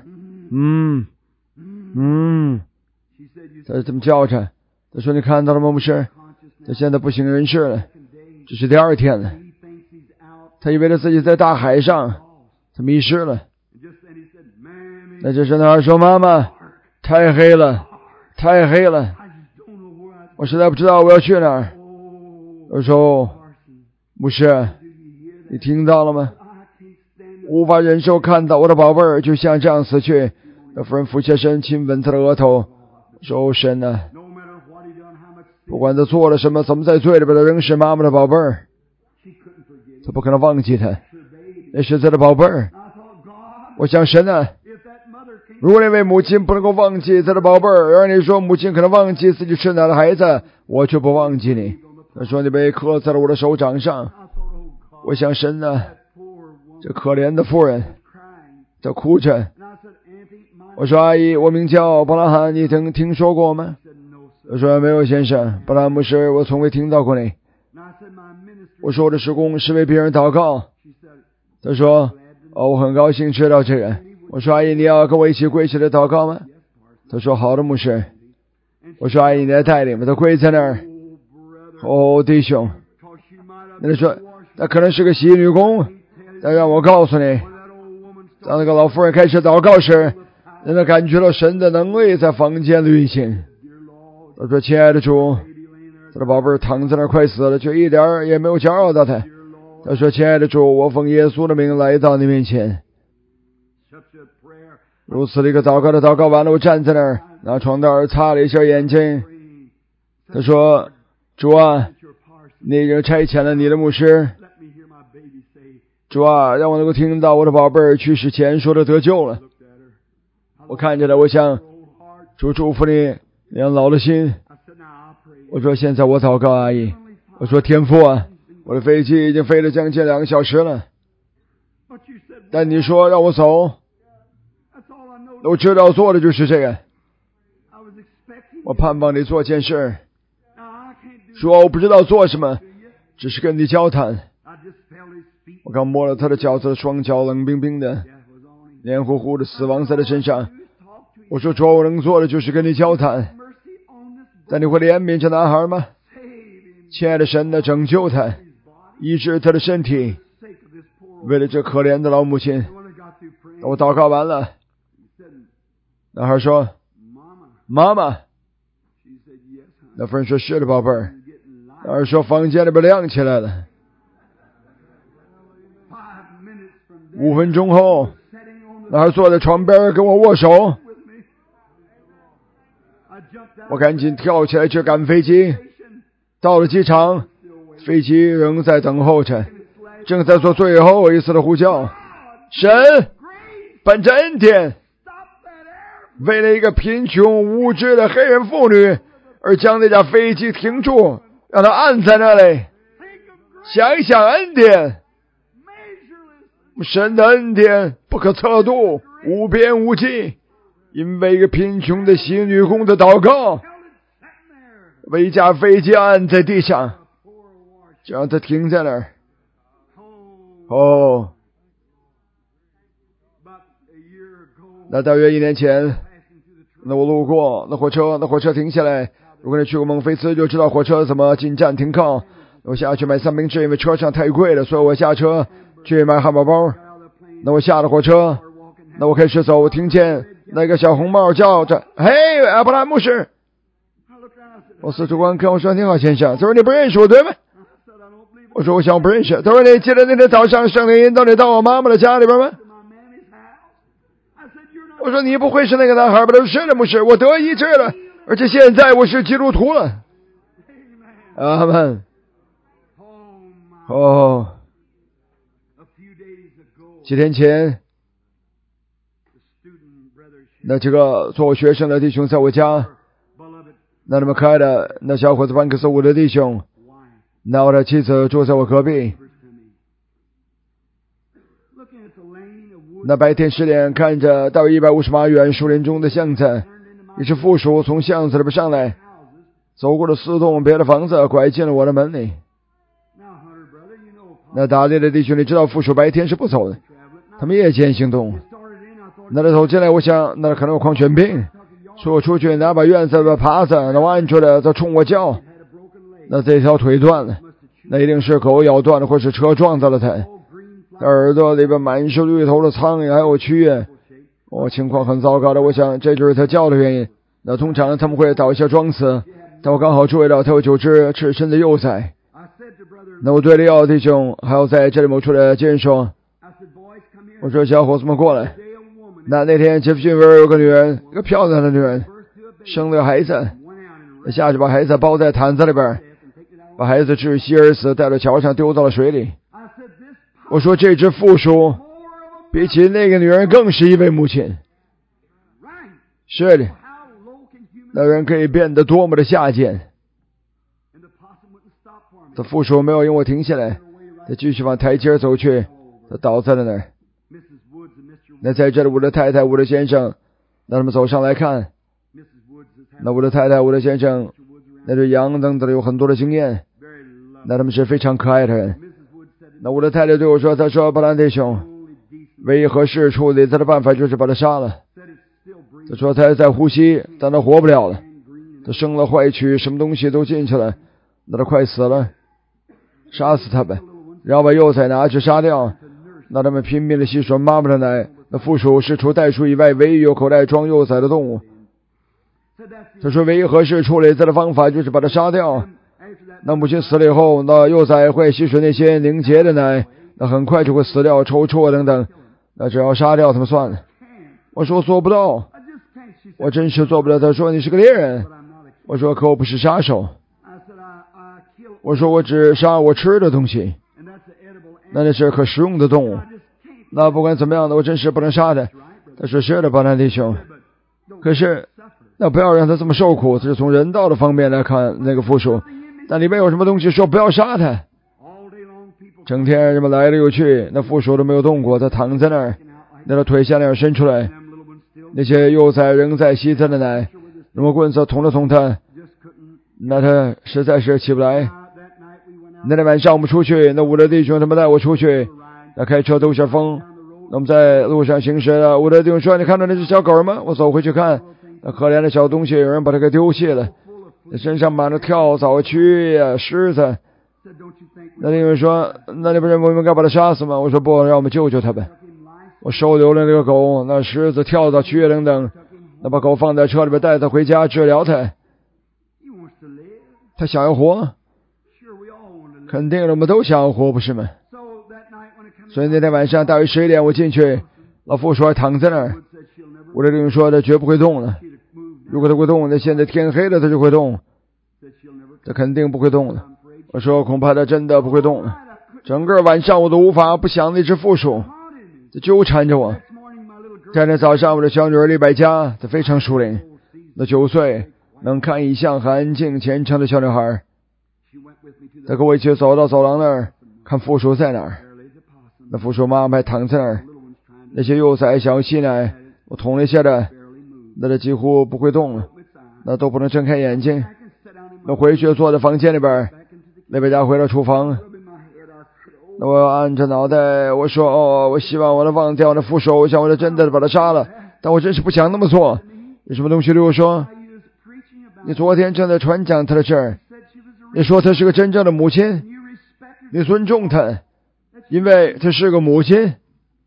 他这么叫着，他说你看到了吗，牧师？他现在不省人事了，这是第2天了。他以为他自己在大海上，他迷失了。那这时男孩说妈妈，太黑了，太黑了，我实在不知道我要去哪儿。我说牧师，你听到了吗？无法忍受看到我的宝贝儿就像这样死去。那夫人俯下身亲吻他的额头，说神啊， 不管他做了什么，怎么在罪里边，他仍是妈妈的宝贝儿，他不可能忘记他，那是他的宝贝儿。我想神啊，如果那位母亲不能够忘记他的宝贝儿，而你说母亲可能忘记自己吃奶的孩子，我却不忘记你。他说你被刻在了我的手掌上。我想神啊，这可怜的妇人在哭着。我说阿姨，我名叫布拉罕，你曾听说过吗？我说没有先生，布拉罕牧师，我从未听到过你。我说我的事工是为别人祷告。他说我很高兴知道这个。我说阿姨，你要跟我一起跪起来祷告吗？他说好的牧师。我说阿姨，你来带领吧。他跪在那儿。弟兄，那你说那可能是个洗女工，但让我告诉你，当那个老妇人开始祷告时，让他感觉到神的能力在房间里运行。他说亲爱的主，他的宝贝躺在那儿快死了，却一点也没有搅扰到他。他说亲爱的主，我奉耶稣的名来到你面前。如此的一个祷告的祷告完了，我站在那儿拿床单擦了一下眼睛。他说主啊，你已经差遣了你的牧师，主啊，让我能够听到我的宝贝儿去世前说的得救了。我看着他，我想主祝福你养老的心。我说现在我祷告阿姨，我说天父啊，我的飞机已经飞了将近2个小时了，但你说让我走，我知道做的就是这个。我盼望你做件事，说我不知道做什么，只是跟你交谈。我刚摸了他的脚，他的双脚冷冰冰的，黏糊糊的，死亡在他身上。我说主，我能做的就是跟你交谈，但你会怜悯这男孩吗？亲爱的神呢，拯救他，医治他的身体，为了这可怜的老母亲。我祷告完了，男孩说妈妈。那妇人说是的宝贝儿。男孩说房间里边亮起来了。5分钟后，男孩坐在床边跟我握手。我赶紧跳起来去赶飞机。到了机场，飞机仍在等候着，正在做最后一次的呼叫。神本着恩典，为了一个贫穷无知的黑人妇女而将那架飞机停住，让她按在那里。想一想恩典，神的恩典不可测度，无边无际。因为一个贫穷的洗女工的祷告，为一架飞机按在地上，就让它停在那儿。那大约1年前，那我路过那火车停下来。如果你去过孟菲斯，就知道火车怎么进站停靠。我下去买三明治，因为车上太贵了，所以我下车去买汉堡包。那我下了火车，那我开始走，我听见那个小红帽叫着：“嘿，阿布拉牧师！”我四处观看，我说：“你好，先生。”他说：“你不认识我对吗？”我说：“我想我不认识。”他说：“你记得那天早上圣灵引导你到我妈妈的家里边吗？”我说：“你不会是那个男孩吧？”他说：“是的，牧师，我得医治了，而且现在我是基督徒了。”阿门。几天前，那几个做我学生的弟兄在我家，那么可爱的那小伙子班克斯，我的弟兄，那我的妻子住在我隔壁。那白天10点，看着到150码远树林中的巷子，一只负鼠从巷子里边上来，走过了4栋别的房子，拐进了我的门里。那打猎的弟兄，你知道负鼠白天是不走的，他们夜间行动。那他走进来，我想那可能有狂犬病，所以我出去拿把院子的耙子，那我按住了，他冲我叫。那这条腿断了，那一定是狗咬断了，或是车撞到了他。耳朵里边满是绿头的苍蝇还有蛆，情况很糟糕的。我想这就是他叫的原因。那通常他们会倒下装死，但我刚好注意到他有9只赤身的幼崽。那我对利奥弟兄还有在这里某处的接人说，我说小伙子们过来。那天杰弗逊维尔有个女人，一个漂亮的女人，生了个孩子。 下去把孩子包在毯子里边，把孩子窒息而死，带到桥上丢到了水里。我说这只负数比起那个女人更是一位母亲。是的，那人可以变得多么的下贱。这负数没有因我停下来，他继续往台阶走去，他倒在了那儿。那在这里，我的太太，我的先生，让他们走上来看。那我的太太，我的先生，那对羊等等有很多的经验，那他们是非常可爱的人。那我的太太对我说，她说巴兰弟兄，唯一合适处理他的办法就是把他杀了。他说他还在呼吸，但他活不了了，他生了坏蛆，什么东西都进去了，那他快死了，杀死他呗，然后把幼崽拿去杀掉。那他们拼命的吸吮妈妈的奶。那负鼠是除袋鼠以外唯一有口袋装幼崽的动物。他说唯一合适处理他的方法就是把它杀掉。那母亲死了以后，那幼崽会吸吮那些凝结的奶，那很快就会死掉，抽搐等等，那只要杀掉他们算了。我说做不到，我真是做不了。他说你是个猎人。我说可我不是杀手。我说我只杀我吃的东西，那是可食用的动物。那不管怎么样的，我真是不能杀他。他说是的，巴兰弟兄，可是那不要让他这么受苦，这是从人道的方面来看那个负数。但里面有什么东西说不要杀他？整天人们来了又去，那负数都没有动过，他躺在那儿，那个腿向那儿伸出来，那些幼崽仍在吸他的奶，那么棍子捅了捅他，那他实在是起不来。那天晚上我们出去，那我的弟兄他们带我出去，那开车兜下风，那我们在路上行驶了。我的弟兄说，你看到那只小狗吗？我走回去看，那可怜的小东西有人把它给丢弃了，那身上满了跳蚤蛆呀虱子。那弟兄说，那你不是我们该把它杀死吗？我说不，让我们救救它呗。我收留了那个狗，那虱子跳蚤蛆等等，那把狗放在车里边，带它回家治疗它。他想要活，肯定我们都想要活，不是吗？所以那天晚上大约11点我进去，老妇说躺在那儿，我的弟兄说他绝不会动了。如果他会动，那现在天黑了他就会动，他肯定不会动了。我说恐怕他真的不会动了。整个晚上我都无法不想那只负鼠，他纠缠着我。第天早上我的小女儿李百家，她非常熟练，那9岁，能看一向很安静虔诚的小女孩。她跟我一起走到走廊那儿，看负鼠在哪儿。那负鼠妈妈还躺在那儿，那些幼崽想要吸奶，我捅了一下的，那它几乎不会动了，那都不能睁开眼睛。那回去坐在房间里边，那边家回到厨房，那我按着脑袋，我说我希望我能忘掉那负鼠，我想我真的把它杀了，但我真是不想那么做。有什么东西对我说，你昨天正在传讲他的事儿，你说她是个真正的母亲，你尊重她，因为她是个母亲，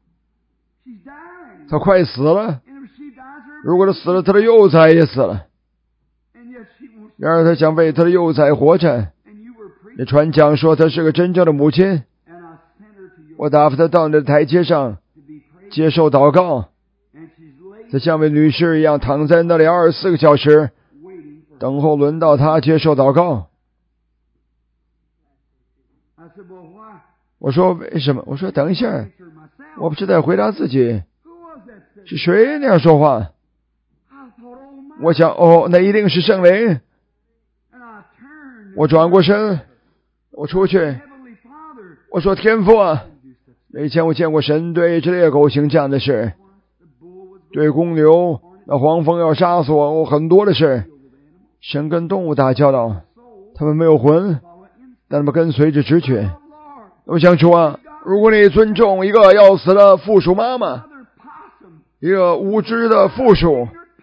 她快死了，如果她死了，她的幼崽也死了，然而她想为她的幼崽活着。你传讲说她是个真正的母亲，我打发她到你的台阶上接受祷告，她像位女士一样躺在那里24个小时，等候轮到她接受祷告。我说为什么？我说等一下，我不是在回答自己，是谁那样说话？我想那一定是圣灵。我转过身，我出去，我说天父啊，以前我见过神对这猎狗行这样的事，对公牛那黄蜂要杀死我很多的事。神跟动物打交道，他们没有魂，但他们跟随着直觉。我想说啊，如果你尊重一个要死的负鼠妈妈，一个无知的负鼠，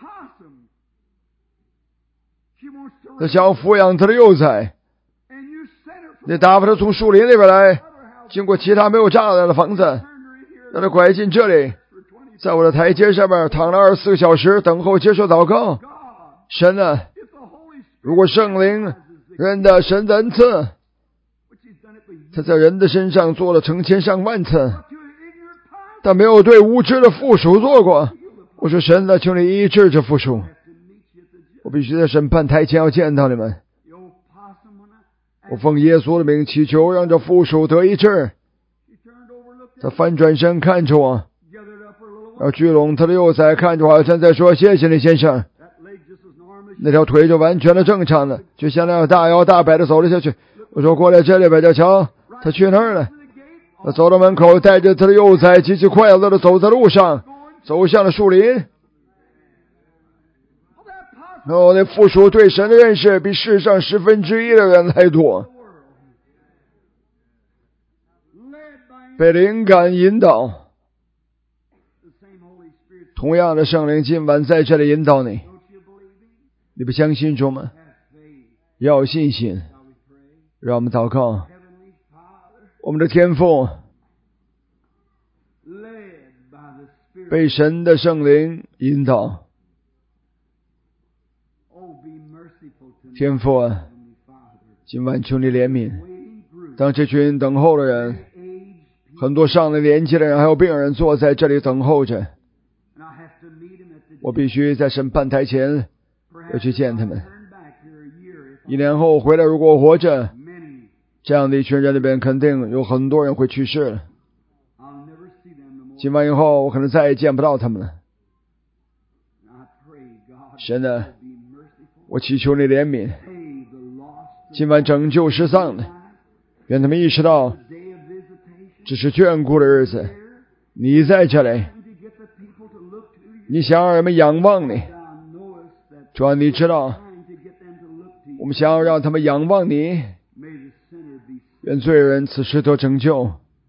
他想抚养他的幼崽，你打发他从树林那边来，经过其他没有栅栏的房子，让他拐进这里，在我的台阶上面躺了24个小时，等候接受祷告。神啊，如果圣灵人的神的恩赐，他在人的身上做了成千上万次，但没有对无知的负鼠做过。我说神啊，求你医治这负鼠。 我必须在审判台前要见到你们。我奉耶稣的名祈求，让这负数得医治。他翻转身看着我，然后聚拢他的幼崽，看着我，好像在说：“谢谢你，先生。”那条腿就完全的正常了，就像那样大摇大摆的走了下去。我说：“过来这里，百家瞧，他去那儿了。”他走到门口，带着他的幼崽，极其快乐的走在路上，走向了树林。那负数对神的认识比世上1/10的人还多。被灵感引导，同样的圣灵今晚在这里引导你。你不相信主吗？要有信心。让我们祷告。我们的天父，被神的圣灵引导。天父啊，今晚求你怜悯。当这群等候的人，很多上了年纪的人还有病人坐在这里等候着，我必须在审判台前要去见他们。1年后回来，如果我活着，这样的一群人里边肯定有很多人会去世了。今晚以后我可能再也见不到他们了。神啊，我祈求你怜悯，今晚拯救失丧的，愿他们意识到这是眷顾的日子，你在这里，你想让人们仰望你。主啊，你知道我们想要让他们仰望你。愿罪人此时得拯救。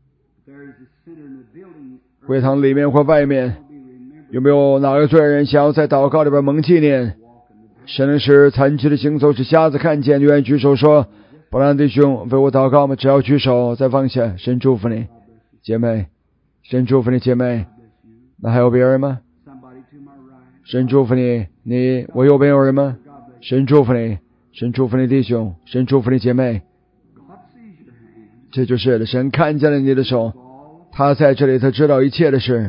会堂里面或外面，有没有哪个罪人想要在祷告里边蒙纪念？神能使残疾的行走，使瞎子看见，愿意举手说：“伯兰弟兄，为我祷告吗？”只要举手再放下。神祝福你，姐妹。神祝福你，姐妹。那还有别人吗？神祝福你，我右边有人吗？神祝福你，神祝福你弟兄，神祝福你姐妹。这就是了，神看见了你的手，他在这里，他知道一切的事。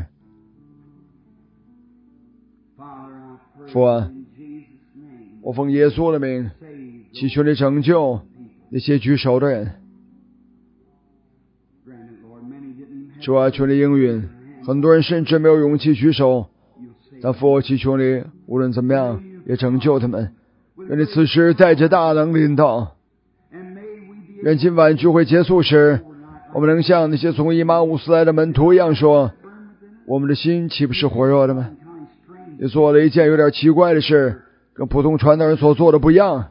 父啊，我奉耶稣的名祈求你拯救那些举手的人。主啊，求你应允，很多人甚至没有勇气举手，但父，我祈求你无论怎么样也拯救他们。愿你此时带着大能领导，愿今晚聚会结束时，我们能像那些从以马忤斯来的门徒一样说：“我们的心岂不是火热的吗？”你做了一件有点奇怪的事，跟普通传道人所做的不一样。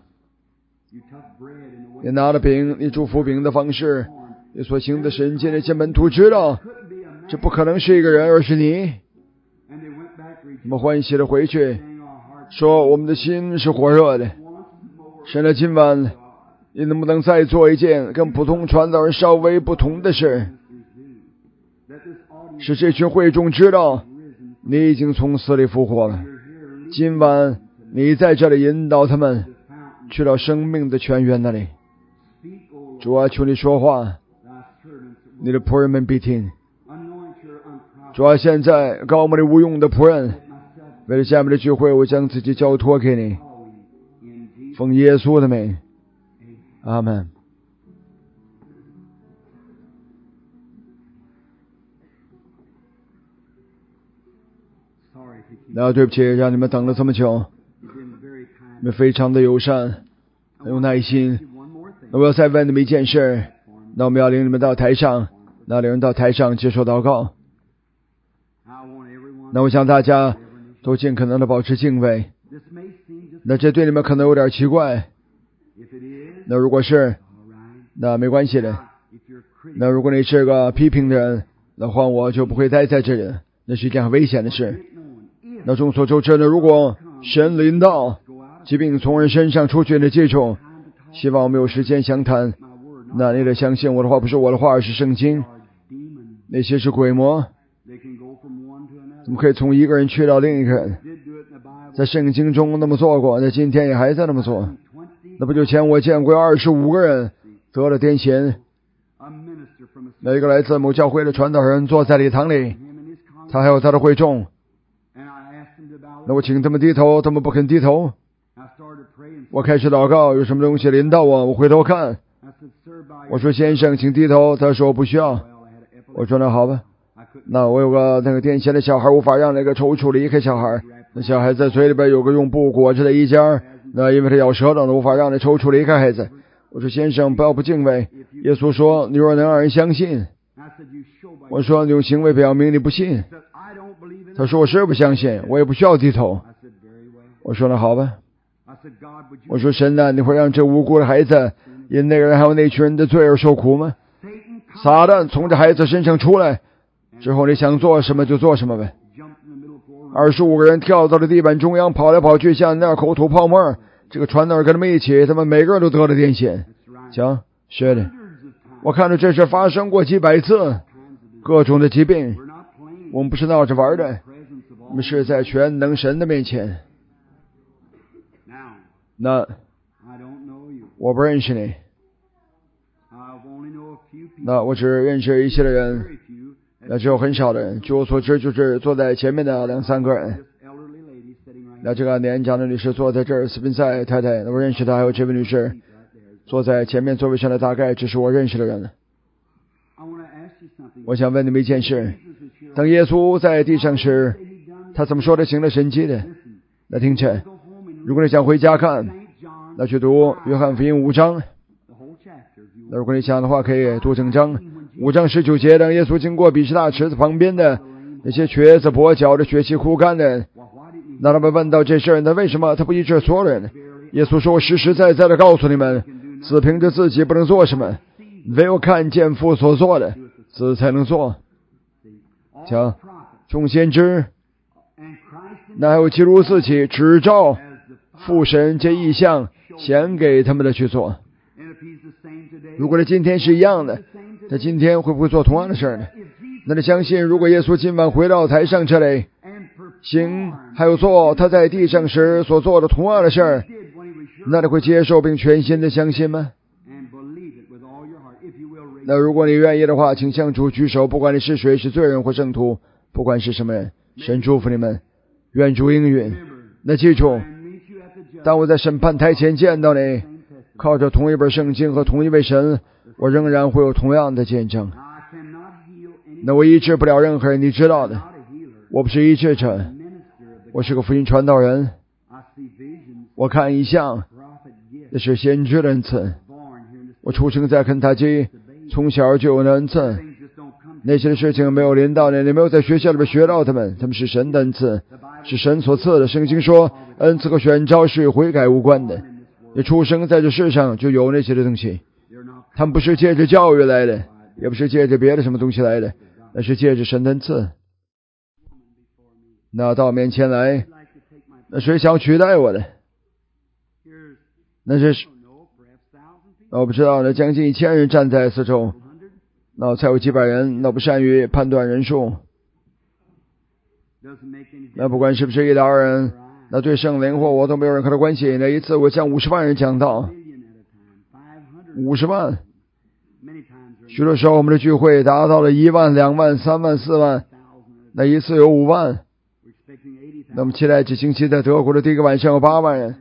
你拿了饼，你祝福饼的方式，你所行的神迹，那些门徒知道这不可能是一个人，而是你。我们欢喜的回去说：“我们的心是火热的。”神啊，今晚你能不能再做一件跟普通传道人稍微不同的事，使这群会众知道你已经从死里复活了。今晚你在这里引导他们去到生命的泉源那里。主啊，求你说话，你的仆人们必听。主啊，现在高莫的无用的仆人，为了下面的聚会，我将自己交托给你，奉耶稣的名，阿门。对不起，让你们等了这么久。你们非常的友善，很有耐心。我要再问你们一件事，那我们要领你们到台上，那领人到台上接受祷告。那我想大家都尽可能的保持敬畏。那这对你们可能有点奇怪，那如果是，那没关系的。那如果你是个批评的人，那换我就不会待在这里，那是一件很危险的事。那众所周知的，如果神临到疾病从人身上出去的记住，希望我们有时间详谈。那你得相信我的话不是我的话，而是圣经。那些是鬼魔，怎么可以从一个人去到另一个人？在圣经中那么做过，在今天也还在那么做。那不就前我见过25个人得了癫痫，那一个来自某教会的传道人坐在礼堂里，他还有他的会众，那我请他们低头，他们不肯低头。 我开始祷告，有什么东西临到我，我回头看。我说先生请低头，他说不需要。我说那好吧，那我有个那个癫痫的小孩，无法让那个抽搐离开小孩，那小孩子嘴里边有个用布裹着的衣架，那因为他咬舌头，无法让那抽搐离开孩子。我说先生不要不敬畏，耶稣说你若能让人相信。我说你用行为表明你不信。他说我是不相信，我也不需要低头。我说那好吧。我说神啊，你会让这无辜的孩子因那个人还有那群人的罪而受苦吗？撒旦从这孩子身上出来之后，你想做什么就做什么呗。25个人跳到了地板中央，跑来跑去，像那口吐泡沫。这个传道跟他们一起，他们每个人都得了癫痫。行，是的，我看到这事发生过几百次，各种的疾病。我们不是闹着玩的，我们是在全能神的面前。那我不认识你，那我只认识一些的人，那只有很少的人。据我所知，就是坐在前面的2-3个人。那这个年长的女士坐在这儿，斯宾塞太太，我认识她，还有这位女士坐在前面座位上的，大概只是我认识的人。我想问你们一件事，当耶稣在地上时，他怎么说他行了神迹的？那听着，如果你想回家看，那去读约翰福音5章。那如果你想的话，可以读整章。5章19节，当耶稣经过比士大池子旁边的那些瘸子跛脚的血气枯干的，那他们问到这事儿，那为什么他不医治所有人？耶稣说，我实实在在的告诉你们，子凭着自己不能做什么，唯有看见父所做的，子才能做。瞧，众先知那还有基督自己指照父神这意象显给他们的去做。如果他今天是一样的，他今天会不会做同样的事呢？那你相信，如果耶稣今晚回到台上这里行还有做他在地上时所做的同样的事儿，那你会接受并全心的相信吗？那如果你愿意的话，请向主举手，不管你是谁，是罪人或圣徒，不管是什么人，神祝福你们，愿主应允。那记住，当我在审判台前见到你，靠着同一本圣经和同一位神，我仍然会有同样的见证。那我医治不了任何人，你知道的，我不是医治者，我是个福音传道人。我看异象，那是先知的恩赐。我出生在肯塔基，从小就有恩赐。那些事情没有临到你，你没有在学校里面学到他们是神的恩赐，是神所赐的。圣经说，恩赐和选召是与悔改无关的。你出生在这世上就有那些的东西，他们不是借着教育来的，也不是借着别的什么东西来的，那是借着神的恩赐。那到面前来，那谁想取代我的？那是我不知道，那将近1000人站在四周，那才有几百人，那不善于判断人数。那不管是不是1到2人，那对圣灵或我都没有任何的关系。那一次我向50万人讲道，50万，许多时候我们的聚会达到了1万、2万、3万、4万，那一次有5万。那么期待这星期在德国的第一个晚上有8万人。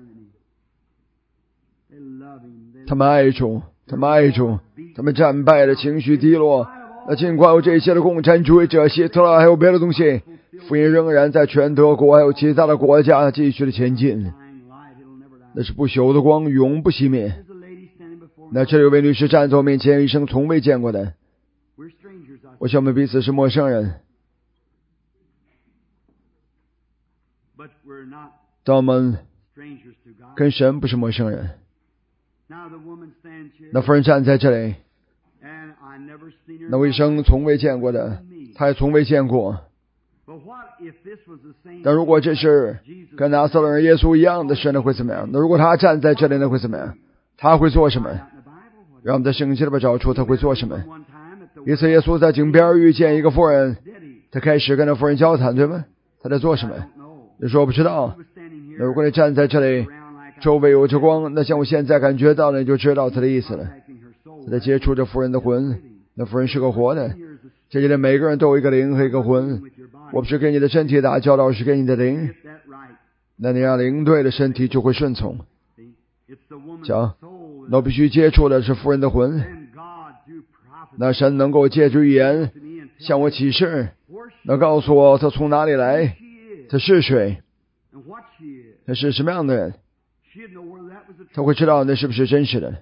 他们爱主，他们爱主，他们战败的情绪低落。那尽管有这些的共产主义者、希特勒还有别的东西，福音仍然在全德国还有其他的国家继续的前进。那是不朽的光，永不熄灭。那这里有位女士站在我面前，一生从未见过的。我想我们彼此是陌生人，但我们跟神不是陌生人。那妇人站在这里，那我一生从未见过的，他也从未见过。但如果这是跟拿撒勒人耶稣一样的事，那会怎么样？那如果他站在这里，那会怎么样？他会做什么？让我们在圣经里边找出他会做什么。一次耶稣在井边遇见一个妇人，他开始跟那妇人交谈，对吗？他在做什么？你说我不知道。那如果你站在这里，周围有着光，那像我现在感觉到的，你就知道他的意思了。他在接触着妇人的魂，那妇人是个活的。这里的每个人都有一个灵和一个魂。我不是给你的身体打交道，是给你的灵。那你让灵对的身体就会顺从。 讲，那必须接触的是妇人的魂。那神能够借助语言向我启示，那告诉我他从哪里来，他是谁，他是什么样的人，他会知道那是不是真实的。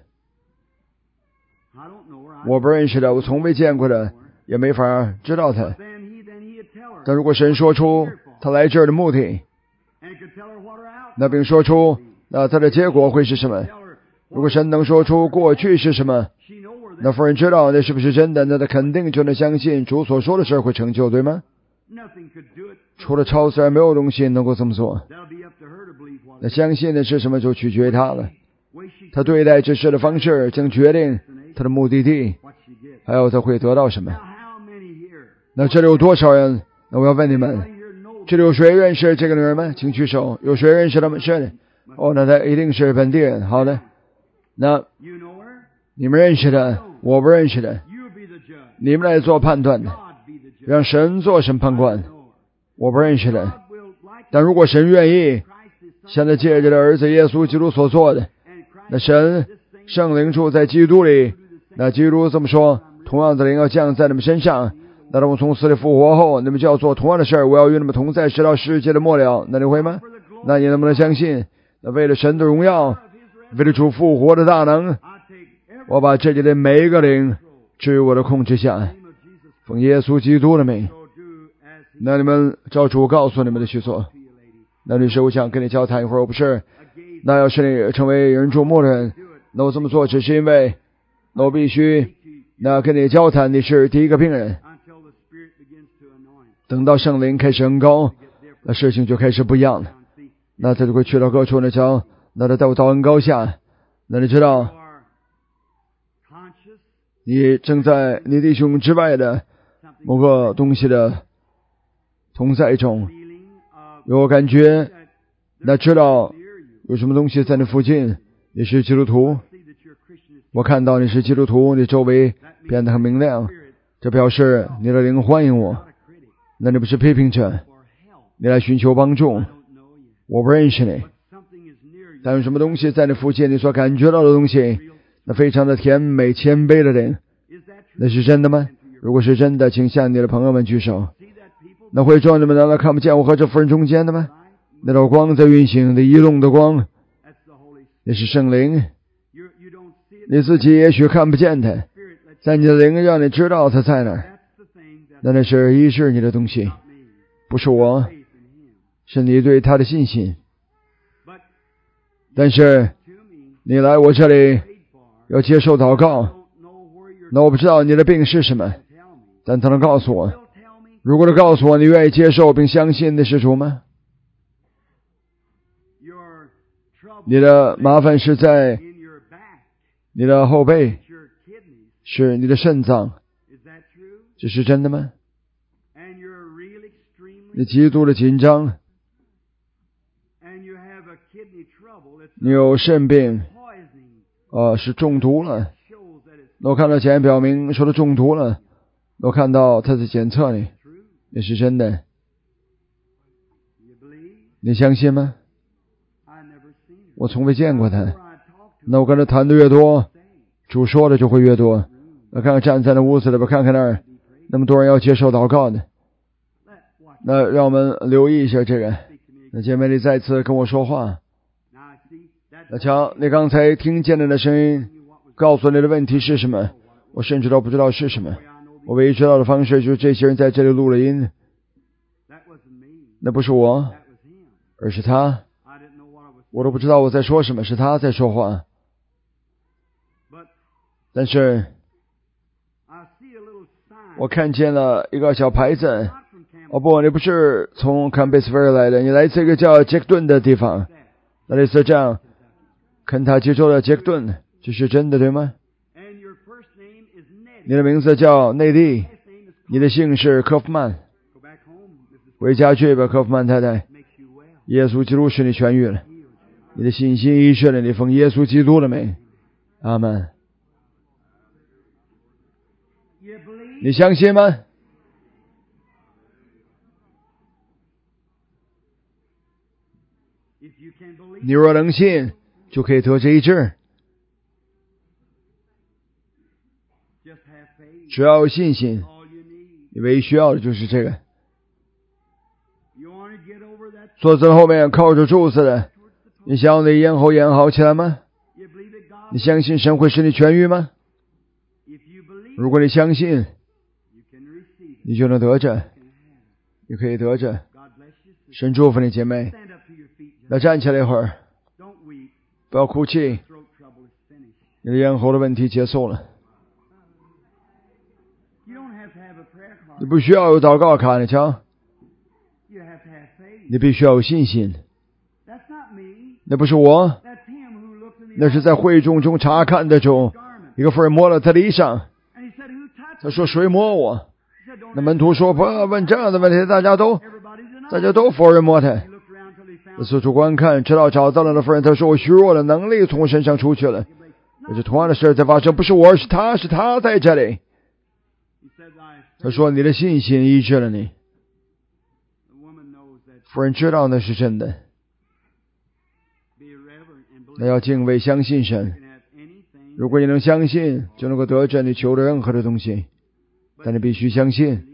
我不认识的，我从未见过的，也没法知道他。但如果神说出他来这儿的目的，那并说出那他的结果会是什么，如果神能说出过去是什么，那妇人知道那是不是真的，那他肯定就能相信主所说的事会成就，对吗？除了超自然，没有东西能够这么做。那相信的是什么就取决于他了，他对待这事的方式将决定他的目的地，还有他会得到什么。那这里有多少人？那我要问你们，这里有谁认识这个女人吗？请举手。有谁认识他们？是的。那他一定是本地人。好的，那你们认识的，我不认识的，你们来做判断的，让神做审判官。我不认识的，但如果神愿意，现在借着的儿子耶稣基督所做的，那神圣灵住在基督里，那基督这么说，同样的灵要降在你们身上，那他们从死里复活后，你们就要做同样的事儿，我要与你们同在，直到世界的末了。那你会吗？那你能不能相信？那为了神的荣耀，为了主复活的大能，我把这里的每一个灵置于我的控制下，奉耶稣基督的名。那你们照主告诉你们的去做。那律师，我想跟你交谈一会儿。我不是，那要是你成为人注目的人，那我这么做只是因为那我必须那跟你交谈，你是第一个病人。等到圣灵开始恩膏，那事情就开始不一样了。那他就会去到各处那教，那他在我到恩膏下，那你知道你正在你弟兄之外的某个东西的同在中，有感觉，那知道有什么东西在你附近，你是基督徒，我看到你是基督徒，你周围变得很明亮，这表示你的灵欢迎我。那你不是批评者，你来寻求帮助，我不认识你，但有什么东西在你附近，你所感觉到的东西，那非常的甜美谦卑的灵，那是真的吗？如果是真的，请向你的朋友们举手。那会众你们难道看不见我和这妇人中间的吗？那道光在运行的移动的光，那是圣灵，你自己也许看不见它，在你的灵让你知道它在哪儿，那是医治你的东西，不是我，是你对他的信心。但是你来我这里要接受祷告，那我不知道你的病是什么，但他能告诉我。如果他告诉我你愿意接受并相信的是主吗？你的麻烦是在你的后背，是你的肾脏，这是真的吗？你极度的紧张，你有肾病，是中毒了。我看到检验表明说他中毒了，我看到他在检测你，也是真的。你相信吗？我从未见过他。那我跟他谈的越多，主说的就会越多。我看看站在那屋子里边，看看那儿那么多人要接受祷告的。那让我们留意一下这个。那姐妹，你再次跟我说话。那瞧，你刚才听见的那声音告诉你的问题是什么？我甚至都不知道是什么。我唯一知道的方式就是这些人在这里录了音，那不是我，而是他。我都不知道我在说什么，是他在说话。但是我看见了一个小牌子。不，你不是从坎贝斯菲尔来的，你来自一个叫杰克顿的地方。那类似这样，肯塔基州的杰克顿，这是真的对吗？你的名字叫内蒂，你的姓是科夫曼。回家去吧，科夫曼太太。耶稣基督使你痊愈了，你的信心医治了你，奉耶稣基督的名，阿们。你相信吗？你若能信，就可以得这医治。 只要有信心，你唯一需要的就是这个。坐在后面靠着柱子的，你想要你咽喉炎好起来吗？你相信神会使你痊愈吗？如果你相信，你就能得着，你可以得着。神祝福你，姐妹。那站起来一会儿，不要哭泣，你的咽喉的问题结束了。你不需要有祷告卡，你瞧，你必须要有信心。那不是我，那是在会众中查看的中，一个妇人摸了他的衣裳，他说谁摸我？那门徒说不要问这样的问题，大家都否认摸他。四处观看，直到找到了那妇人，他说我虚弱的能力从我身上出去了。这是同样的事在发生，不是我，是他在这里。他说你的信心医治了你。妇人知道那是真的，那要敬畏相信神。如果你能相信，就能够得着你求的任何的东西，但你必须相信。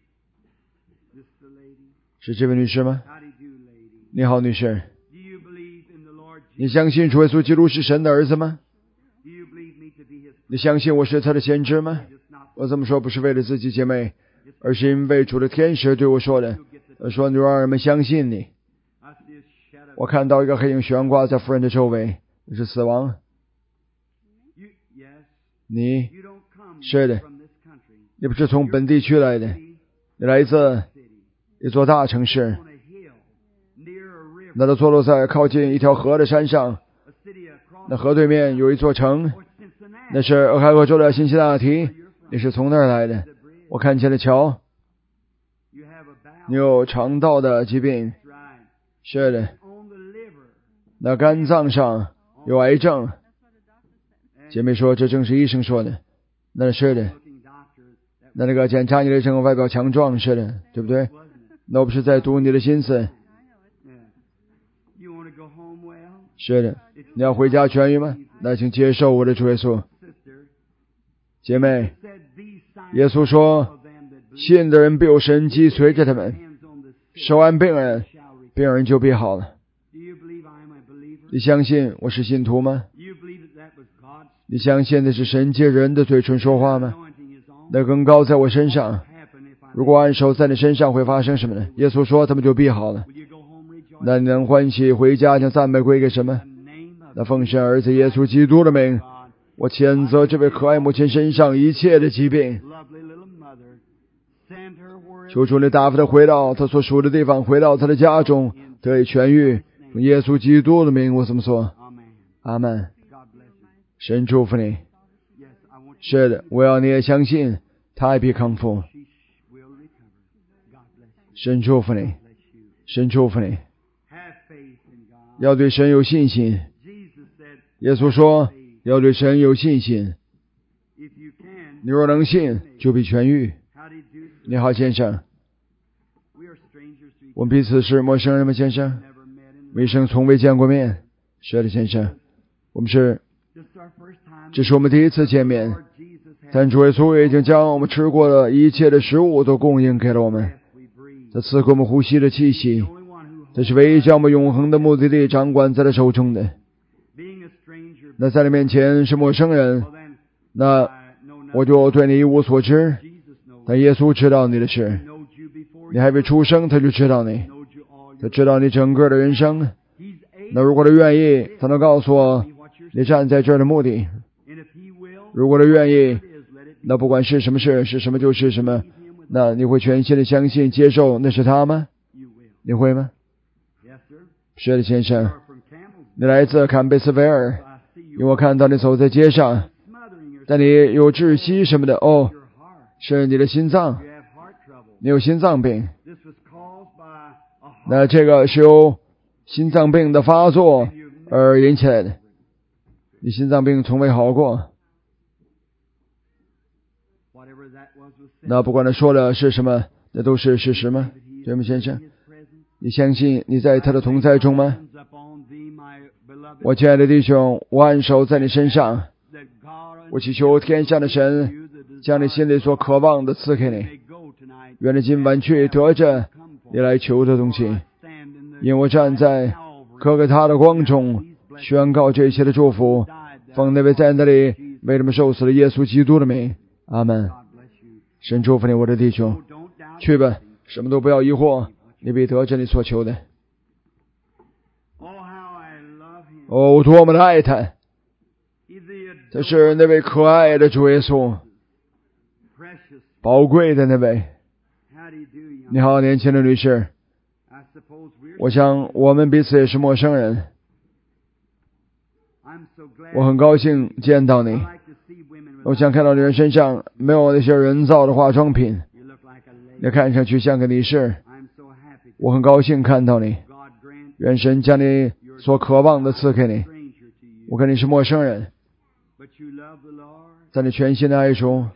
是这位女士吗？你好，女士。你相信主耶稣基督是神的儿子吗？你相信我是他的先知吗？我这么说不是为了自己姐妹，而是因为主的天使对我说的。他说女儿们相信你。我看到一个黑影悬挂在妇人的周围，那是死亡。你是的，你不是从本地区来的，你来自一座大城市，那都坐落在靠近一条河的山上，那河对面有一座城，那是俄亥俄州的辛辛那提，你是从那儿来的。我看见了桥，你有肠道的疾病，是的，那肝脏上有癌症。姐妹说这正是医生说的。那是的，那个检查你的整个外表强壮，是的，对不对？那我不是在读你的心思。是的，你要回家痊愈吗？那请接受我的主耶稣。姐妹，耶稣说信的人必有神迹随着他们，手按病人，病人就必好了。你相信我是信徒吗？你相信的是神借人的嘴唇说话吗？那更高在我身上，如果按手在你身上会发生什么呢？耶稣说他们就必好了。那你能欢喜回家将赞美归给什么？那奉神儿子耶稣基督的名，我谴责这位可爱母亲身上一切的疾病。求主你打发他回到他所属的地方，回到他的家中得以痊愈。用耶稣基督的名，我这么说。阿们。神祝福你。是的，我要你也相信他必康复。神祝福你，神祝福你。要对神有信心。耶稣说要对神有信心。你若能信，就必痊愈。你好，先生。我们彼此是陌生人吗，先生？我一生从未见过面。是的，先生。这是我们第一次见面，但主耶稣已经将我们吃过的一切的食物都供应给了我们，他赐给我们呼吸的气息，这是唯一将我们永恒的目的地掌管在他手中的。那在你面前是陌生人，那我就对你一无所知，但耶稣知道你的事，你还未出生他就知道你，他知道你整个的人生。那如果他愿意，他能告诉我你站在这儿的目的。如果他愿意，那不管是什么事，是什么就是什么，那你会全心的相信接受那是他吗？你会吗？是的，先生。你来自坎贝斯维尔，因为我看到你走在街上，但你有窒息什么的。哦，是你的心脏，你有心脏病。那这个是由心脏病的发作而引起来的，你心脏病从未好过。那不管他说的是什么，那都是事实吗？对吗，先生？你相信你在他的同在中吗？我亲爱的弟兄，我按手在你身上，我祈求天上的神将你心里所渴望的赐给你。愿你今晚去得着你来求的东西，因我站在哥哥他的光中，宣告这一切的祝福，奉那位在那里为他们受死的耶稣基督的名，阿门。神祝福你，我的弟兄，去吧，什么都不要疑惑，你必得着你所求的。我多么的爱他，这是那位可爱的主耶稣，宝贵的那位。你好，年轻的女士，我想我们彼此也是陌生人。我很高兴见到你。我想看到你人身上没有那些人造的化妆品，你看上去像个女士。我很高兴看到你，愿神将你所渴望的赐给你。我跟你是陌生人，在你全心的爱中，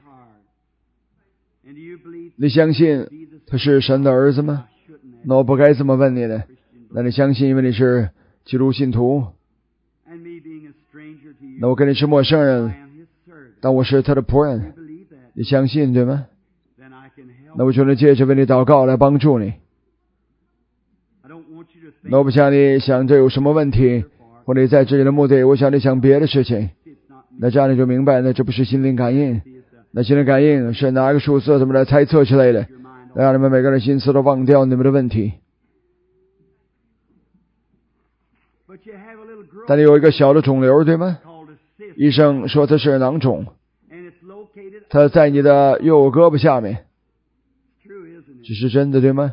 你相信他是神的儿子吗？那我不该这么问你的。那你相信，因为你是基督信徒。那我跟你是陌生人，但我是他的仆人，你相信对吗？那我就能借着为你祷告来帮助你。那我不想你想这有什么问题，或者在这里的目的，我想你想别的事情。那这样你就明白，那这不是心灵感应。那心灵感应是拿一个数字怎么来猜测之类的，让你们每个人心思都忘掉你们的问题。但你有一个小的肿瘤，对吗？医生说它是囊肿，它在你的右胳膊下面。这是真的，对吗？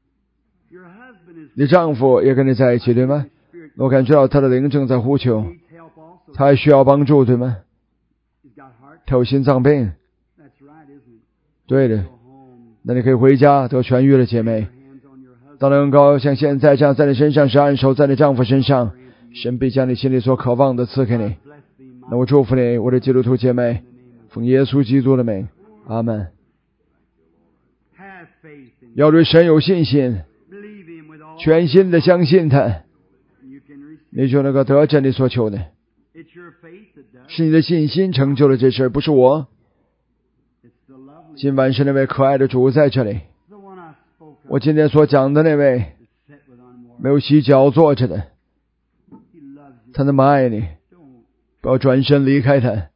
你丈夫也跟你在一起，对吗？我感觉到他的灵正在呼求，他还需要帮助，对吗？他有心脏病。对的，那你可以回家得痊愈了，姐妹。当能够像现在这样在你身上是按手在你丈夫身上，神必将你心里所渴望的赐给你。那我祝福你，我的基督徒姐妹，奉耶稣基督的名，阿门。要对神有信心，全心的相信他，你就能够得着你所求的。是你的信心成就了这事，不是我。今晚是那位可爱的主在这里，我今天所讲的那位没有洗脚坐着的，他那么爱你，不要转身离开他，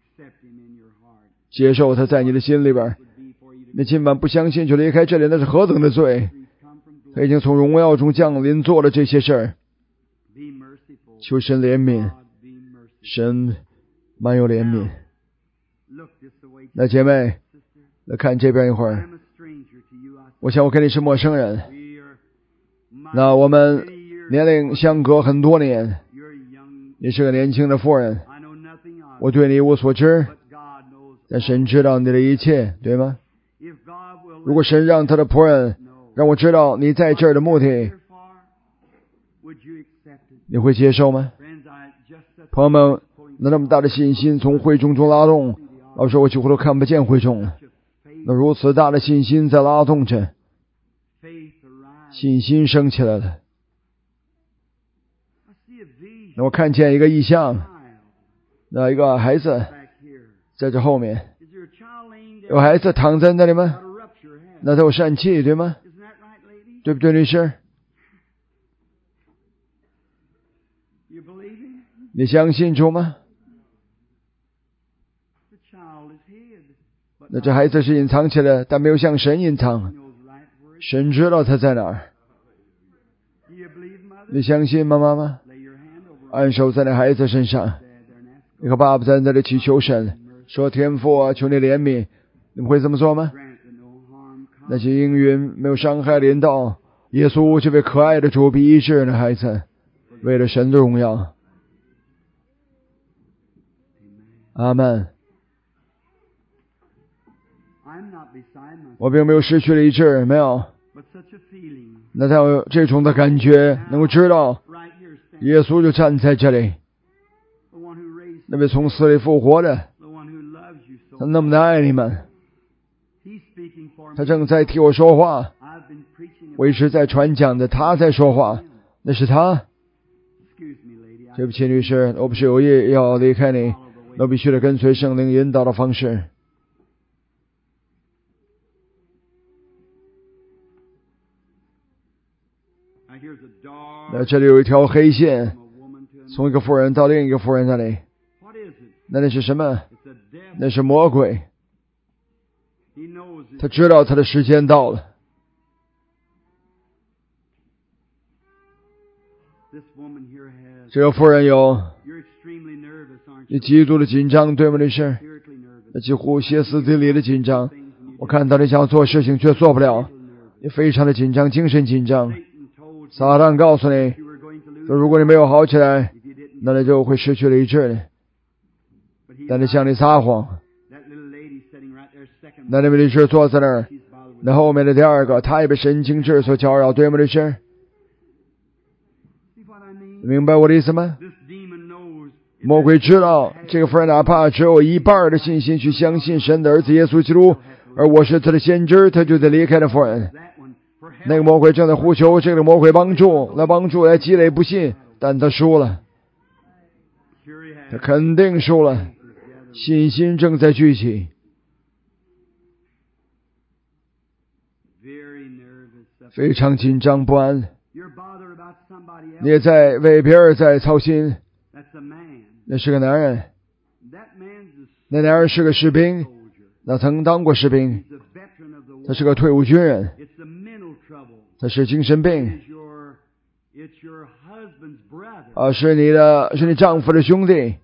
接受他在你的心里边。你今晚不相信就离开这里，那是何等的罪。他已经从荣耀中降临，做了这些事儿。求神怜悯，神满有怜悯。那姐妹，来看这边一会儿。我想我跟你是陌生人，那我们年龄相隔很多年，你是个年轻的妇人，我对你一无所知，但神知道你的一切，对吗？如果神让他的仆人让我知道你在这儿的目的，你会接受吗？朋友们，那么大的信心从会众中拉动，老师我几乎都看不见会众了。那如此大的信心在拉动着，信心升起来了。那我看见一个异象，那一个孩子在这后面，有孩子躺在那里吗？那他有疝气，对吗？对不对，律师？你相信主吗？那这孩子是隐藏起来，但没有向神隐藏，神知道他在哪儿。你相信吗，妈妈？按手在那孩子身上，你和爸爸在那里祈求神，说天父啊，求你怜悯。你们会这么做吗？那些应允没有伤害临到，耶稣这位可爱的主必医治那孩子，为了神的荣耀。阿门。我并没有失去理智，没有。那他有这种的感觉，能够知道耶稣就站在这里，那位从死里复活的，他那么的爱你们，他正在替我说话，我一直在传讲的，他在说话，那是他。对不起，女士，我不是有意要离开你，我必须得跟随圣灵引导的方式。 那这里有一条黑线，从一个妇人到另一个妇人那里。那是什么？那是魔鬼。他知道他的时间到了。这个妇人你极度的紧张，对吗？律师？几乎歇斯底里的紧张。我看到你想做事情却做不了，你非常的紧张，精神紧张。撒旦告诉你说，如果你没有好起来，那你就会失去理智的。但是向你撒谎。那位律师坐在那儿，那后面的第二个，他也被神经质所搅扰，对吗？律师？明白我的意思吗？魔鬼知道这个妇人哪怕只有一半的信心去相信神的儿子耶稣基督，而我是他的先知，他就得离开了妇人。那个魔鬼正在呼求这个魔鬼帮助来积累不信，但他输了，他肯定输了。信心正在聚集。非常紧张不安，你也在为别人在操心。那是个男人，那男人是个士兵，那曾当过士兵，他是个退伍军人，他是精神病，是你丈夫的兄弟，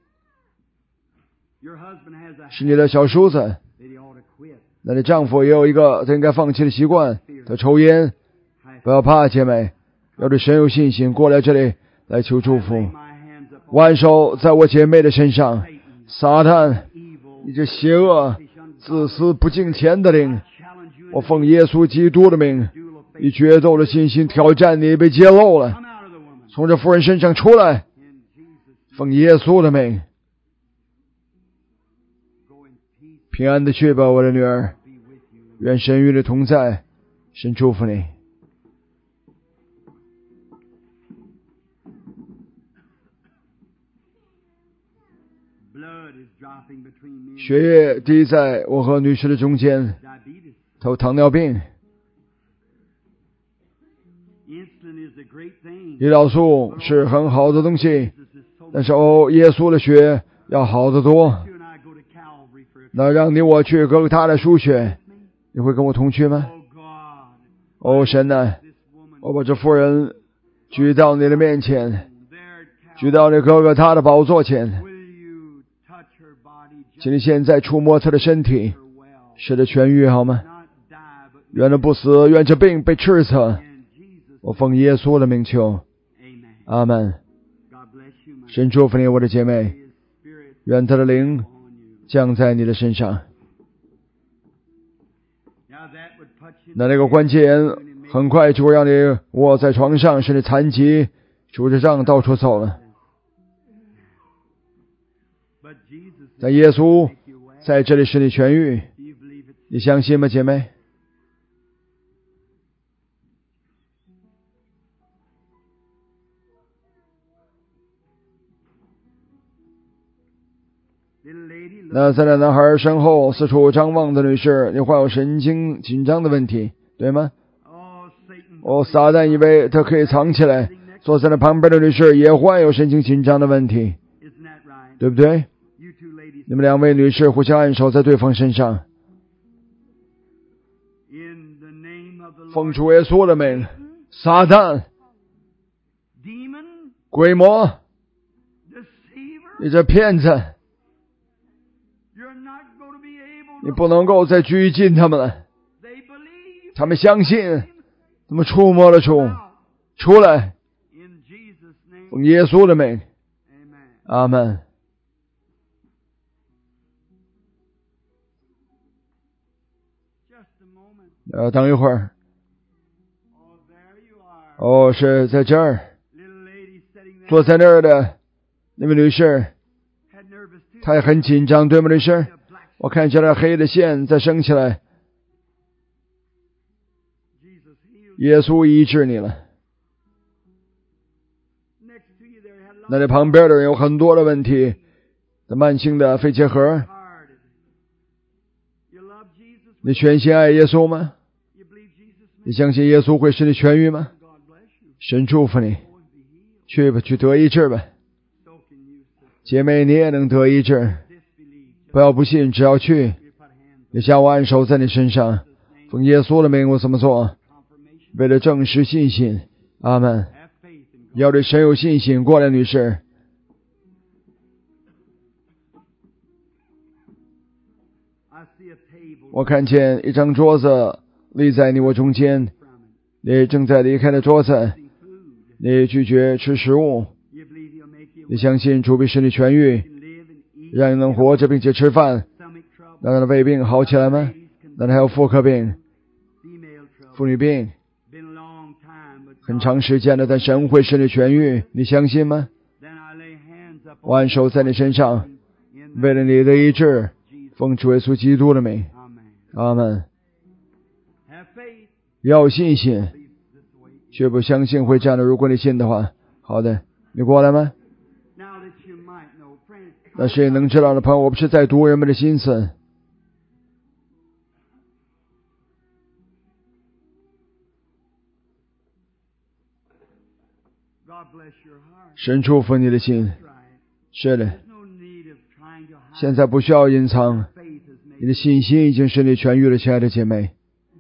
是你的小叔子。那你丈夫也有一个他应该放弃的习惯，他抽烟。不要怕，姐妹，要对神有信心，过来这里来求祝福。万手在我姐妹的身上。撒旦，你这邪恶自私不敬虔的灵，我奉耶稣基督的名，以决斗的信心挑战你，被揭露了，从这妇人身上出来，奉耶稣的名。平安的去吧，我的女儿，愿神与你同在，神祝福你。血液滴在我和女士的中间，她有糖尿病。胰岛素是很好的东西，但是耶稣的血要好得多。那让你我去哥哥他的输血，你会跟我同去吗？神啊，我把这妇人举到你的面前，举到你哥哥他的宝座前，请你现在触摸他的身体，使他痊愈好吗？愿他不死，愿这病被斥责。我奉耶稣的名求，阿们。神祝福你，我的姐妹，愿他的灵降在你的身上。那个关节炎很快就会让你卧在床上，使你残疾，拄着杖到处走了。但耶稣在这里使你痊愈，你相信吗，姐妹？那在那男孩身后四处张望的女士，你患有神经紧张的问题，对吗？撒旦以为他可以藏起来，坐在那旁边的女士也患有神经紧张的问题，对不对？你们两位女士互相按手在对方身上，奉主耶稣的名，撒旦、鬼魔，你这骗子，你不能够再拘禁他们了。他们相信，他们触摸了主，出来，奉耶稣的名，阿们。等一会儿。是在这儿，坐在那儿的那位女士，她也很紧张，对吗，女士？我看见了黑的线在升起来。耶稣医治你了。那你旁边的人有很多的问题，慢性的肺结核。你全心爱耶稣吗？你相信耶稣会使你痊愈吗？ 神祝福你，去吧，去得医治吧。姐妹，你也能得医治，不要不信，只要去。也向我按手在你身上，奉耶稣的名，我怎么做？为了证实信心。阿们。要对神有信心。过来，女士。我看见一张桌子立在你我中间，你正在离开的桌子，你拒绝吃食物，你相信主必使你痊愈，让你能活着并且吃饭。让他的胃病好起来吗？那还有妇科病、妇女病，很长时间了，但神会使你痊愈，你相信吗？我按手在你身上，为了你的医治，奉主耶稣基督的名。阿们。要有信心，却不相信会这样的。如果你信的话，好的，你过来吗？那谁能知道的朋友，我不是在读人们的心思。神祝福你的心。是的，现在不需要隐藏，你的信心已经使你痊愈了，亲爱的姐妹。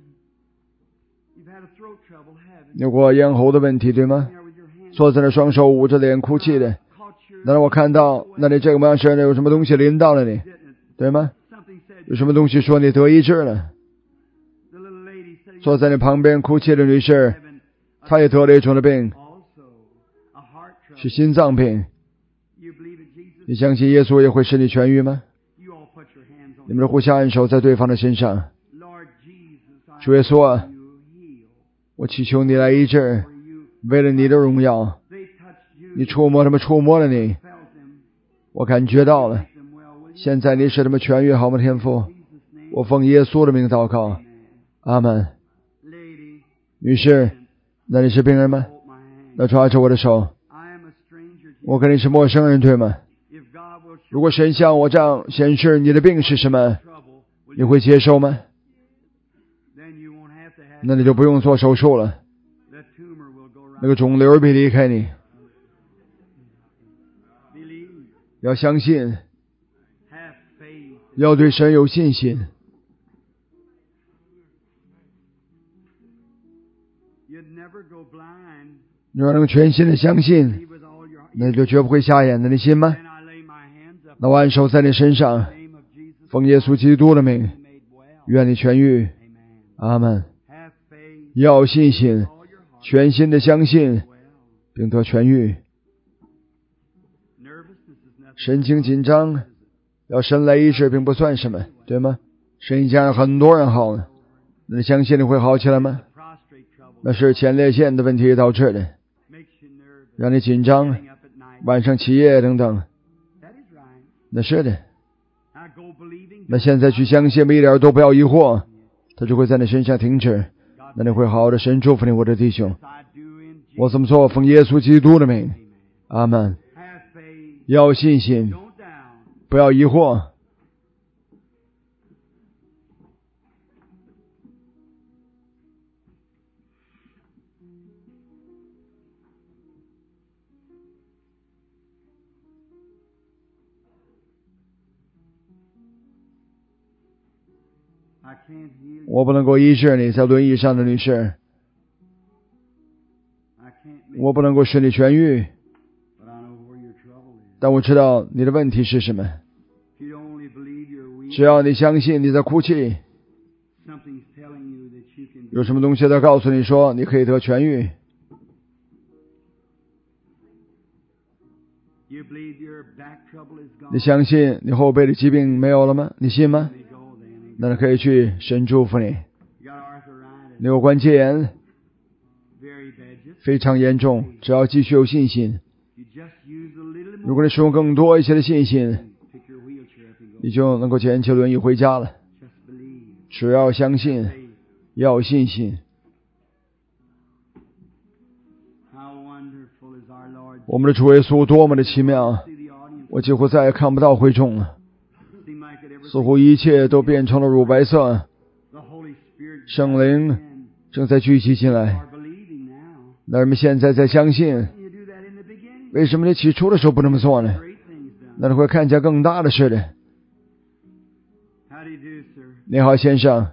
你有过咽喉的问题，对吗？坐在那双手捂着脸哭泣的，那让我看到，那你这个模样是有什么东西临到了你，对吗？有什么东西说你得医治了？坐在你旁边哭泣的女士，她也得了一种的病，是心脏病。你相信耶稣也会使你痊愈吗？你们互相按手在对方的身上。主耶稣啊，我祈求你来医治，为了你的荣耀。你触摸他们，触摸了你，我感觉到了。现在你使他们痊愈，好吗，天父？我奉耶稣的名祷告，阿门。女士，那你是病人吗？那抓着我的手。我跟你是陌生人，对吗？如果神像我这样显示你的病是什么，你会接受吗？那你就不用做手术了，那个肿瘤会离开你。要相信，要对神有信心。你要能全心的相信，那你就绝不会瞎眼的，你信吗？那我按手在你身上，奉耶稣基督的名，愿你痊愈。阿们。要有信心，全心的相信，并得痊愈。神经紧张，要神来医治并不算什么，对吗？神已经让很多人好了，那你相信你会好起来吗？那是前列腺的问题导致的，让你紧张，晚上起夜等等。那是的。那现在去相信，一点都不要疑惑，它就会在你身上停止，那你会好好的。神祝福你，我的弟兄。我怎么做？奉耶稣基督的名，阿们。要有信心，不要疑惑。我不能够医治你，在轮椅上的女士，我不能够使你痊愈，但我知道你的问题是什么。只要你相信你在哭泣，有什么东西在告诉你说你可以得痊愈。你相信你后背的疾病没有了吗？你信吗？那你可以去，神祝福你。你有关节炎，非常严重，只要继续有信心。如果你使用更多一些的信心，你就能够捡起轮椅回家了。只要相信，要有信心。我们的主耶稣多么的奇妙，我几乎再也看不到会众了，似乎一切都变成了乳白色。圣灵正在聚集进来， 那你们现在在相信，为什么你起初的时候不这么做呢？那你会看见更大的事的。你好，先生。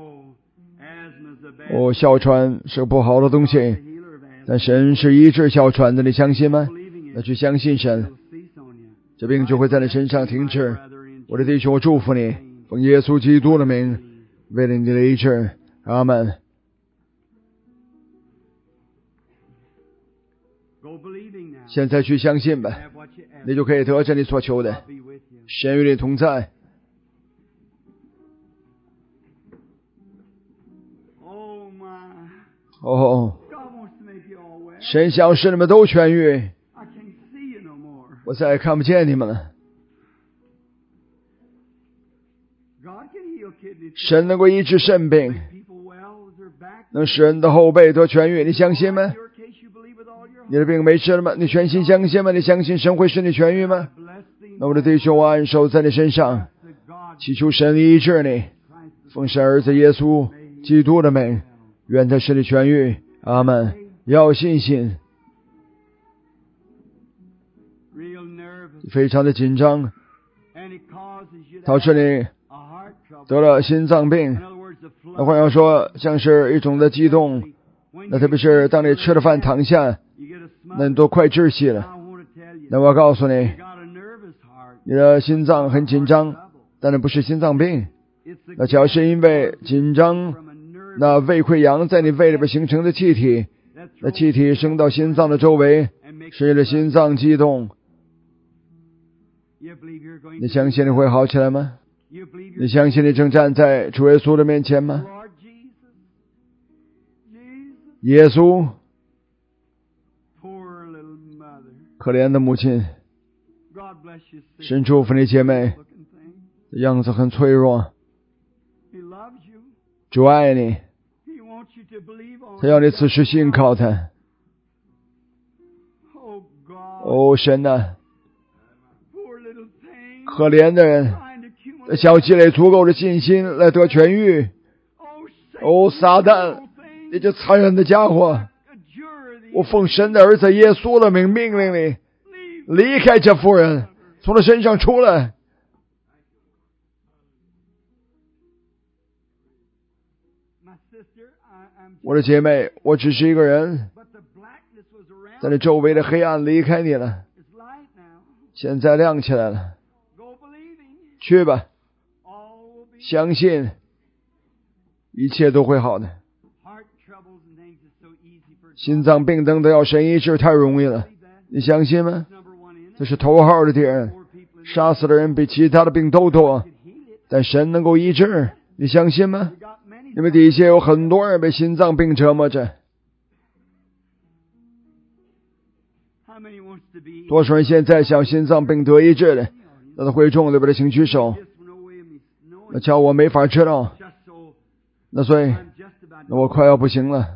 哮喘是不好的东西，但神是医治哮喘的，你相信吗？那去相信神，这病就会在你身上停止。我的弟兄，我祝福你，奉耶稣基督的名，为了你的医治，阿们。现在去相信吧，你就可以得着你所求的。神与你同在。神想使你们都痊愈，我再也看不见你们了。神能够医治肾病，能使人的后背得痊愈，你相信吗？你的病没治了吗？你全心相信吗？你相信神会使你痊愈吗？那我的弟兄，我按手在你身上，祈求神医治你，奉神儿子耶稣基督的名，愿他使你痊愈，阿们。要有信心。非常的紧张，导致你得了心脏病。那换句话说，像是一种的激动。那特别是当你吃了饭躺下，那你都快窒息了。那我要告诉你，你的心脏很紧张，但那不是心脏病。那只要是因为紧张，那胃溃疡在你胃里边形成的气体，那气体升到心脏的周围，使你的心脏激动。你相信你会好起来吗？你相信你正站在主耶稣的面前吗？耶稣，可怜的母亲，神祝福你姐妹，样子很脆弱，主爱你，他要你此时信靠他。神啊，可怜的人想要积累足够的信心来得痊愈。撒旦，你这残忍的家伙，我奉神的儿子耶稣的名命令你离开这妇人，从他身上出来。我的姐妹，我只是一个人，在你周围的黑暗离开你了，现在亮起来了。去吧，相信一切都会好的。心脏病等的要神医治太容易了，你相信吗？这是头号的敌人，杀死的人比其他的病都多，但神能够医治，你相信吗？因为底下有很多人被心脏病折磨着。多少人现在想心脏病得医治的？那他会众里边的请举手。那叫我没法知道，那所以那我快要不行了。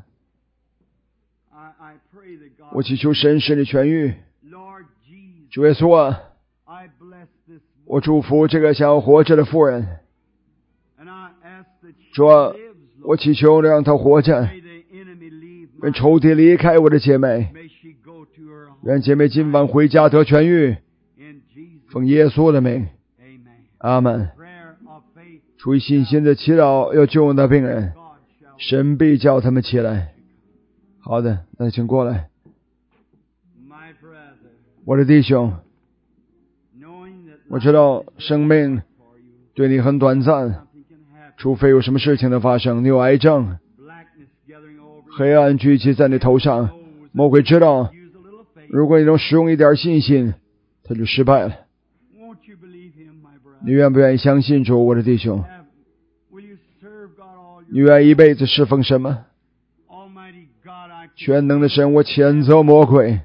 我祈求神使你痊愈。主耶稣啊，我祝福这个想要活着的妇人。主啊，我祈求让她活着，愿仇敌离开我的姐妹，愿姐妹今晚回家得痊愈，奉耶稣的名，阿们。出于信心的祈祷要救那病人，神必叫他们起来。好的，那请过来。我的弟兄，我知道生命对你很短暂，除非有什么事情的发生。你有癌症，黑暗聚集在你头上，魔鬼知道，如果你能使用一点信心，他就失败了。你愿不愿意相信主，我的弟兄？你愿一辈子侍奉神吗？全能的神，我谴责魔鬼，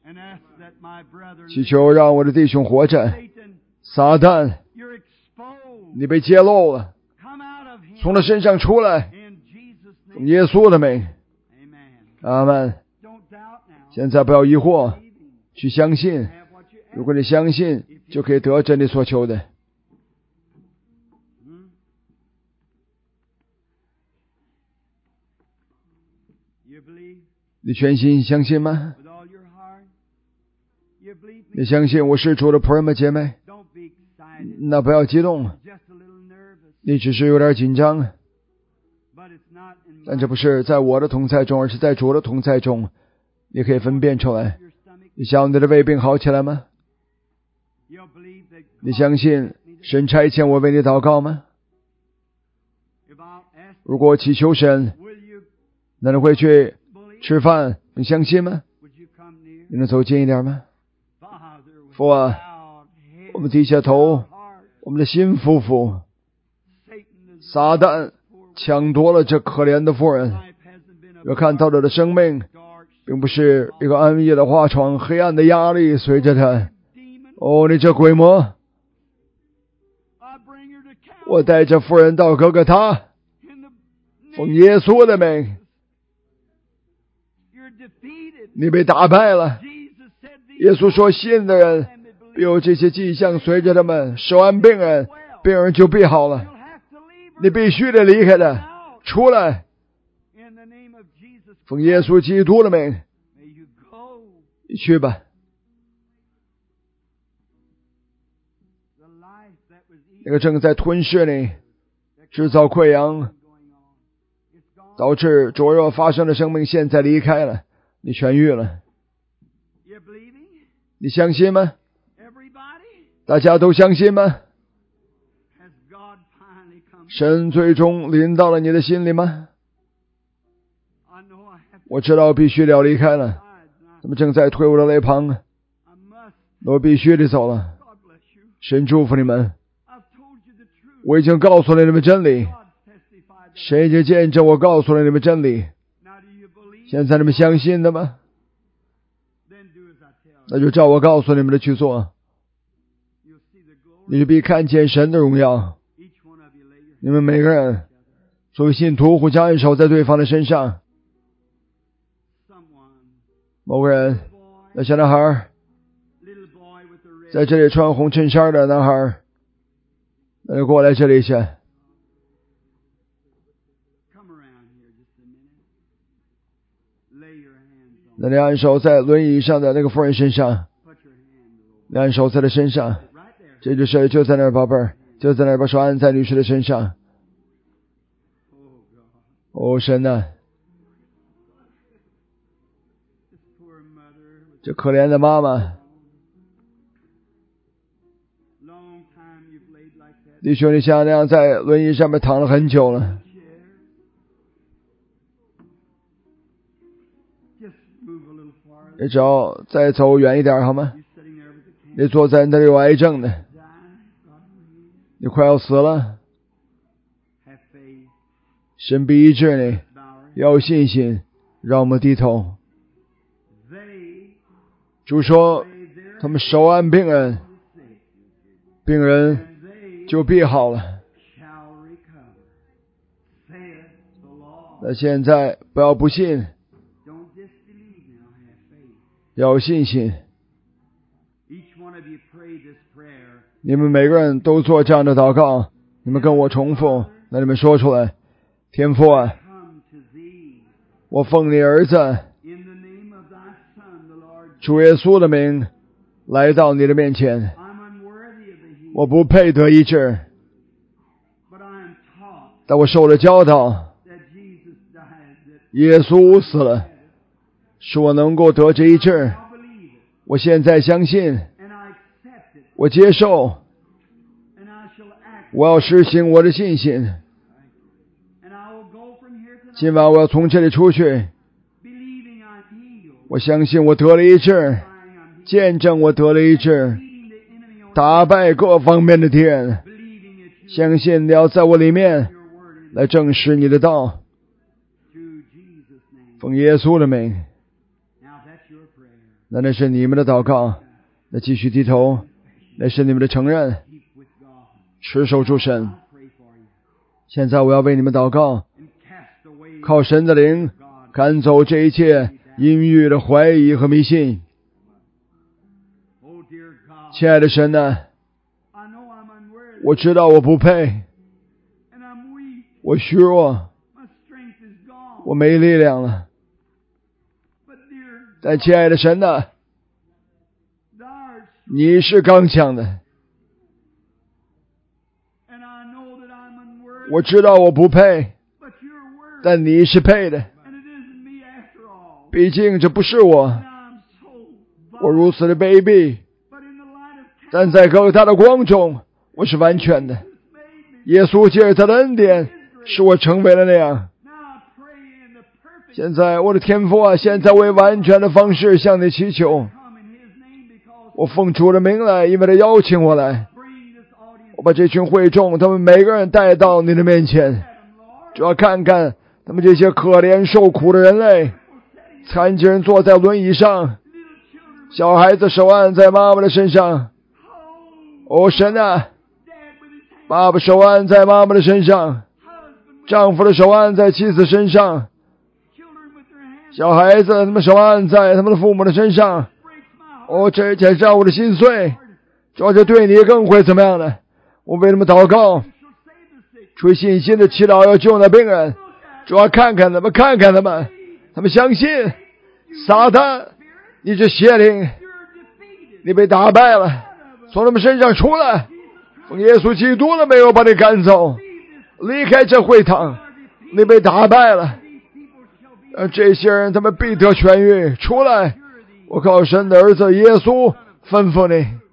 祈求让我的弟兄活着。撒旦，你被揭露了，从他身上出来，用耶稣的名，阿们。现在不要疑惑，去相信。如果你相信，就可以得着你所求的。 你全心相信吗？你相信我是主的仆人吗，姐妹？那不要激动，你只是有点紧张，但这不是在我的同在中，而是在主的同在中，你可以分辨出来。你想你的胃病好起来吗？你相信神差遣我为你祷告吗？如果祈求神，那你会去吃饭，你相信吗？你能走近一点吗？父啊，我们低下头，我们的心服服。撒旦抢夺了这可怜的妇人，要看到他的生命并不是一个安逸的花床，黑暗的压力随着他。哦，你这鬼魔，我带着妇人到哥哥他，奉耶稣的名，你被打败了。耶稣说，信的人有这些迹象随着他们，手按病人，病人就必好了。你必须得离开的，出来，奉耶稣基督的名，你去吧。那个正在吞噬你、制造溃疡、导致灼热发生的生命，现在离开了，你痊愈了。你相信吗？大家都相信吗？神最终临到了你的心里吗？我知道必须要离开了，他们正在推我的肋旁，我必须得走了。神祝福你们。我已经告诉了你们真理，神已经见证我告诉了你们真理。现在你们相信的吗？那就照我告诉你们的去做，你就必看见神的荣耀。你们每个人作为信徒互相按手在对方的身上。某个人，那小男孩，在这里穿红衬衫的男孩，那就过来这里去。那你按手在轮椅上的那个妇人身上，你按手在她身上，这就是就在那儿，宝贝儿，就在那儿，把手按在女士的身上。哦，神啊，这可怜的妈妈，弟兄，你像那样在轮椅上面躺了很久了。你只要再走远一点好吗？你坐在那里有癌症的，你快要死了，神必医治你，要有信心，让我们低头。主说，他们手按病人，病人就必好了。那现在不要不信，要有信心。你们每个人都做这样的祷告，你们跟我重复，那你们说出来。天父啊，我奉你儿子主耶稣的名来到你的面前，我不配得医治，但我受了教导，耶稣死了，使我能够得这医治。我现在相信，我接受，我要实行我的信心。今晚我要从这里出去，我相信我得了医治，见证我得了医治，打败各方面的敌人，相信你要在我里面来证实你的道。奉耶稣的名，那是你们的祷告，那继续低头，那是你们的承认，持守住神。现在我要为你们祷告，靠神的灵赶走这一切阴郁的怀疑和迷信。亲爱的神啊，我知道我不配，我虚弱，我没力量了， 但亲爱的神啊，你是刚强的，我知道我不配，但你是配的，毕竟这不是我如此的卑鄙，但在各大的光中我是完全的。耶稣借着他的恩典使我成为了那样。现在我的天父啊，现在我以完全的方式向你祈求，我奉主的名来，因为他邀请我来，我把这群会众他们每个人带到你的面前，主要看看他们这些可怜受苦的人类，残疾人坐在轮椅上，小孩子手按在妈妈的身上，哦神啊，爸爸手按在妈妈的身上，丈夫的手按在妻子身上，小孩子他们手按在他们的父母的身上，哦，这简直让我的心碎。主要这对你更会怎么样呢？我为他们祷告，出于信心的祈祷要救那病人，主要看看他们，他们相信撒旦，你这邪灵，你被打败了，从他们身上出来，奉耶稣基督了没有把你赶走，离开这会堂，你被打败了。这些人他们必得痊愈，出来，我靠神的儿子耶稣吩咐你。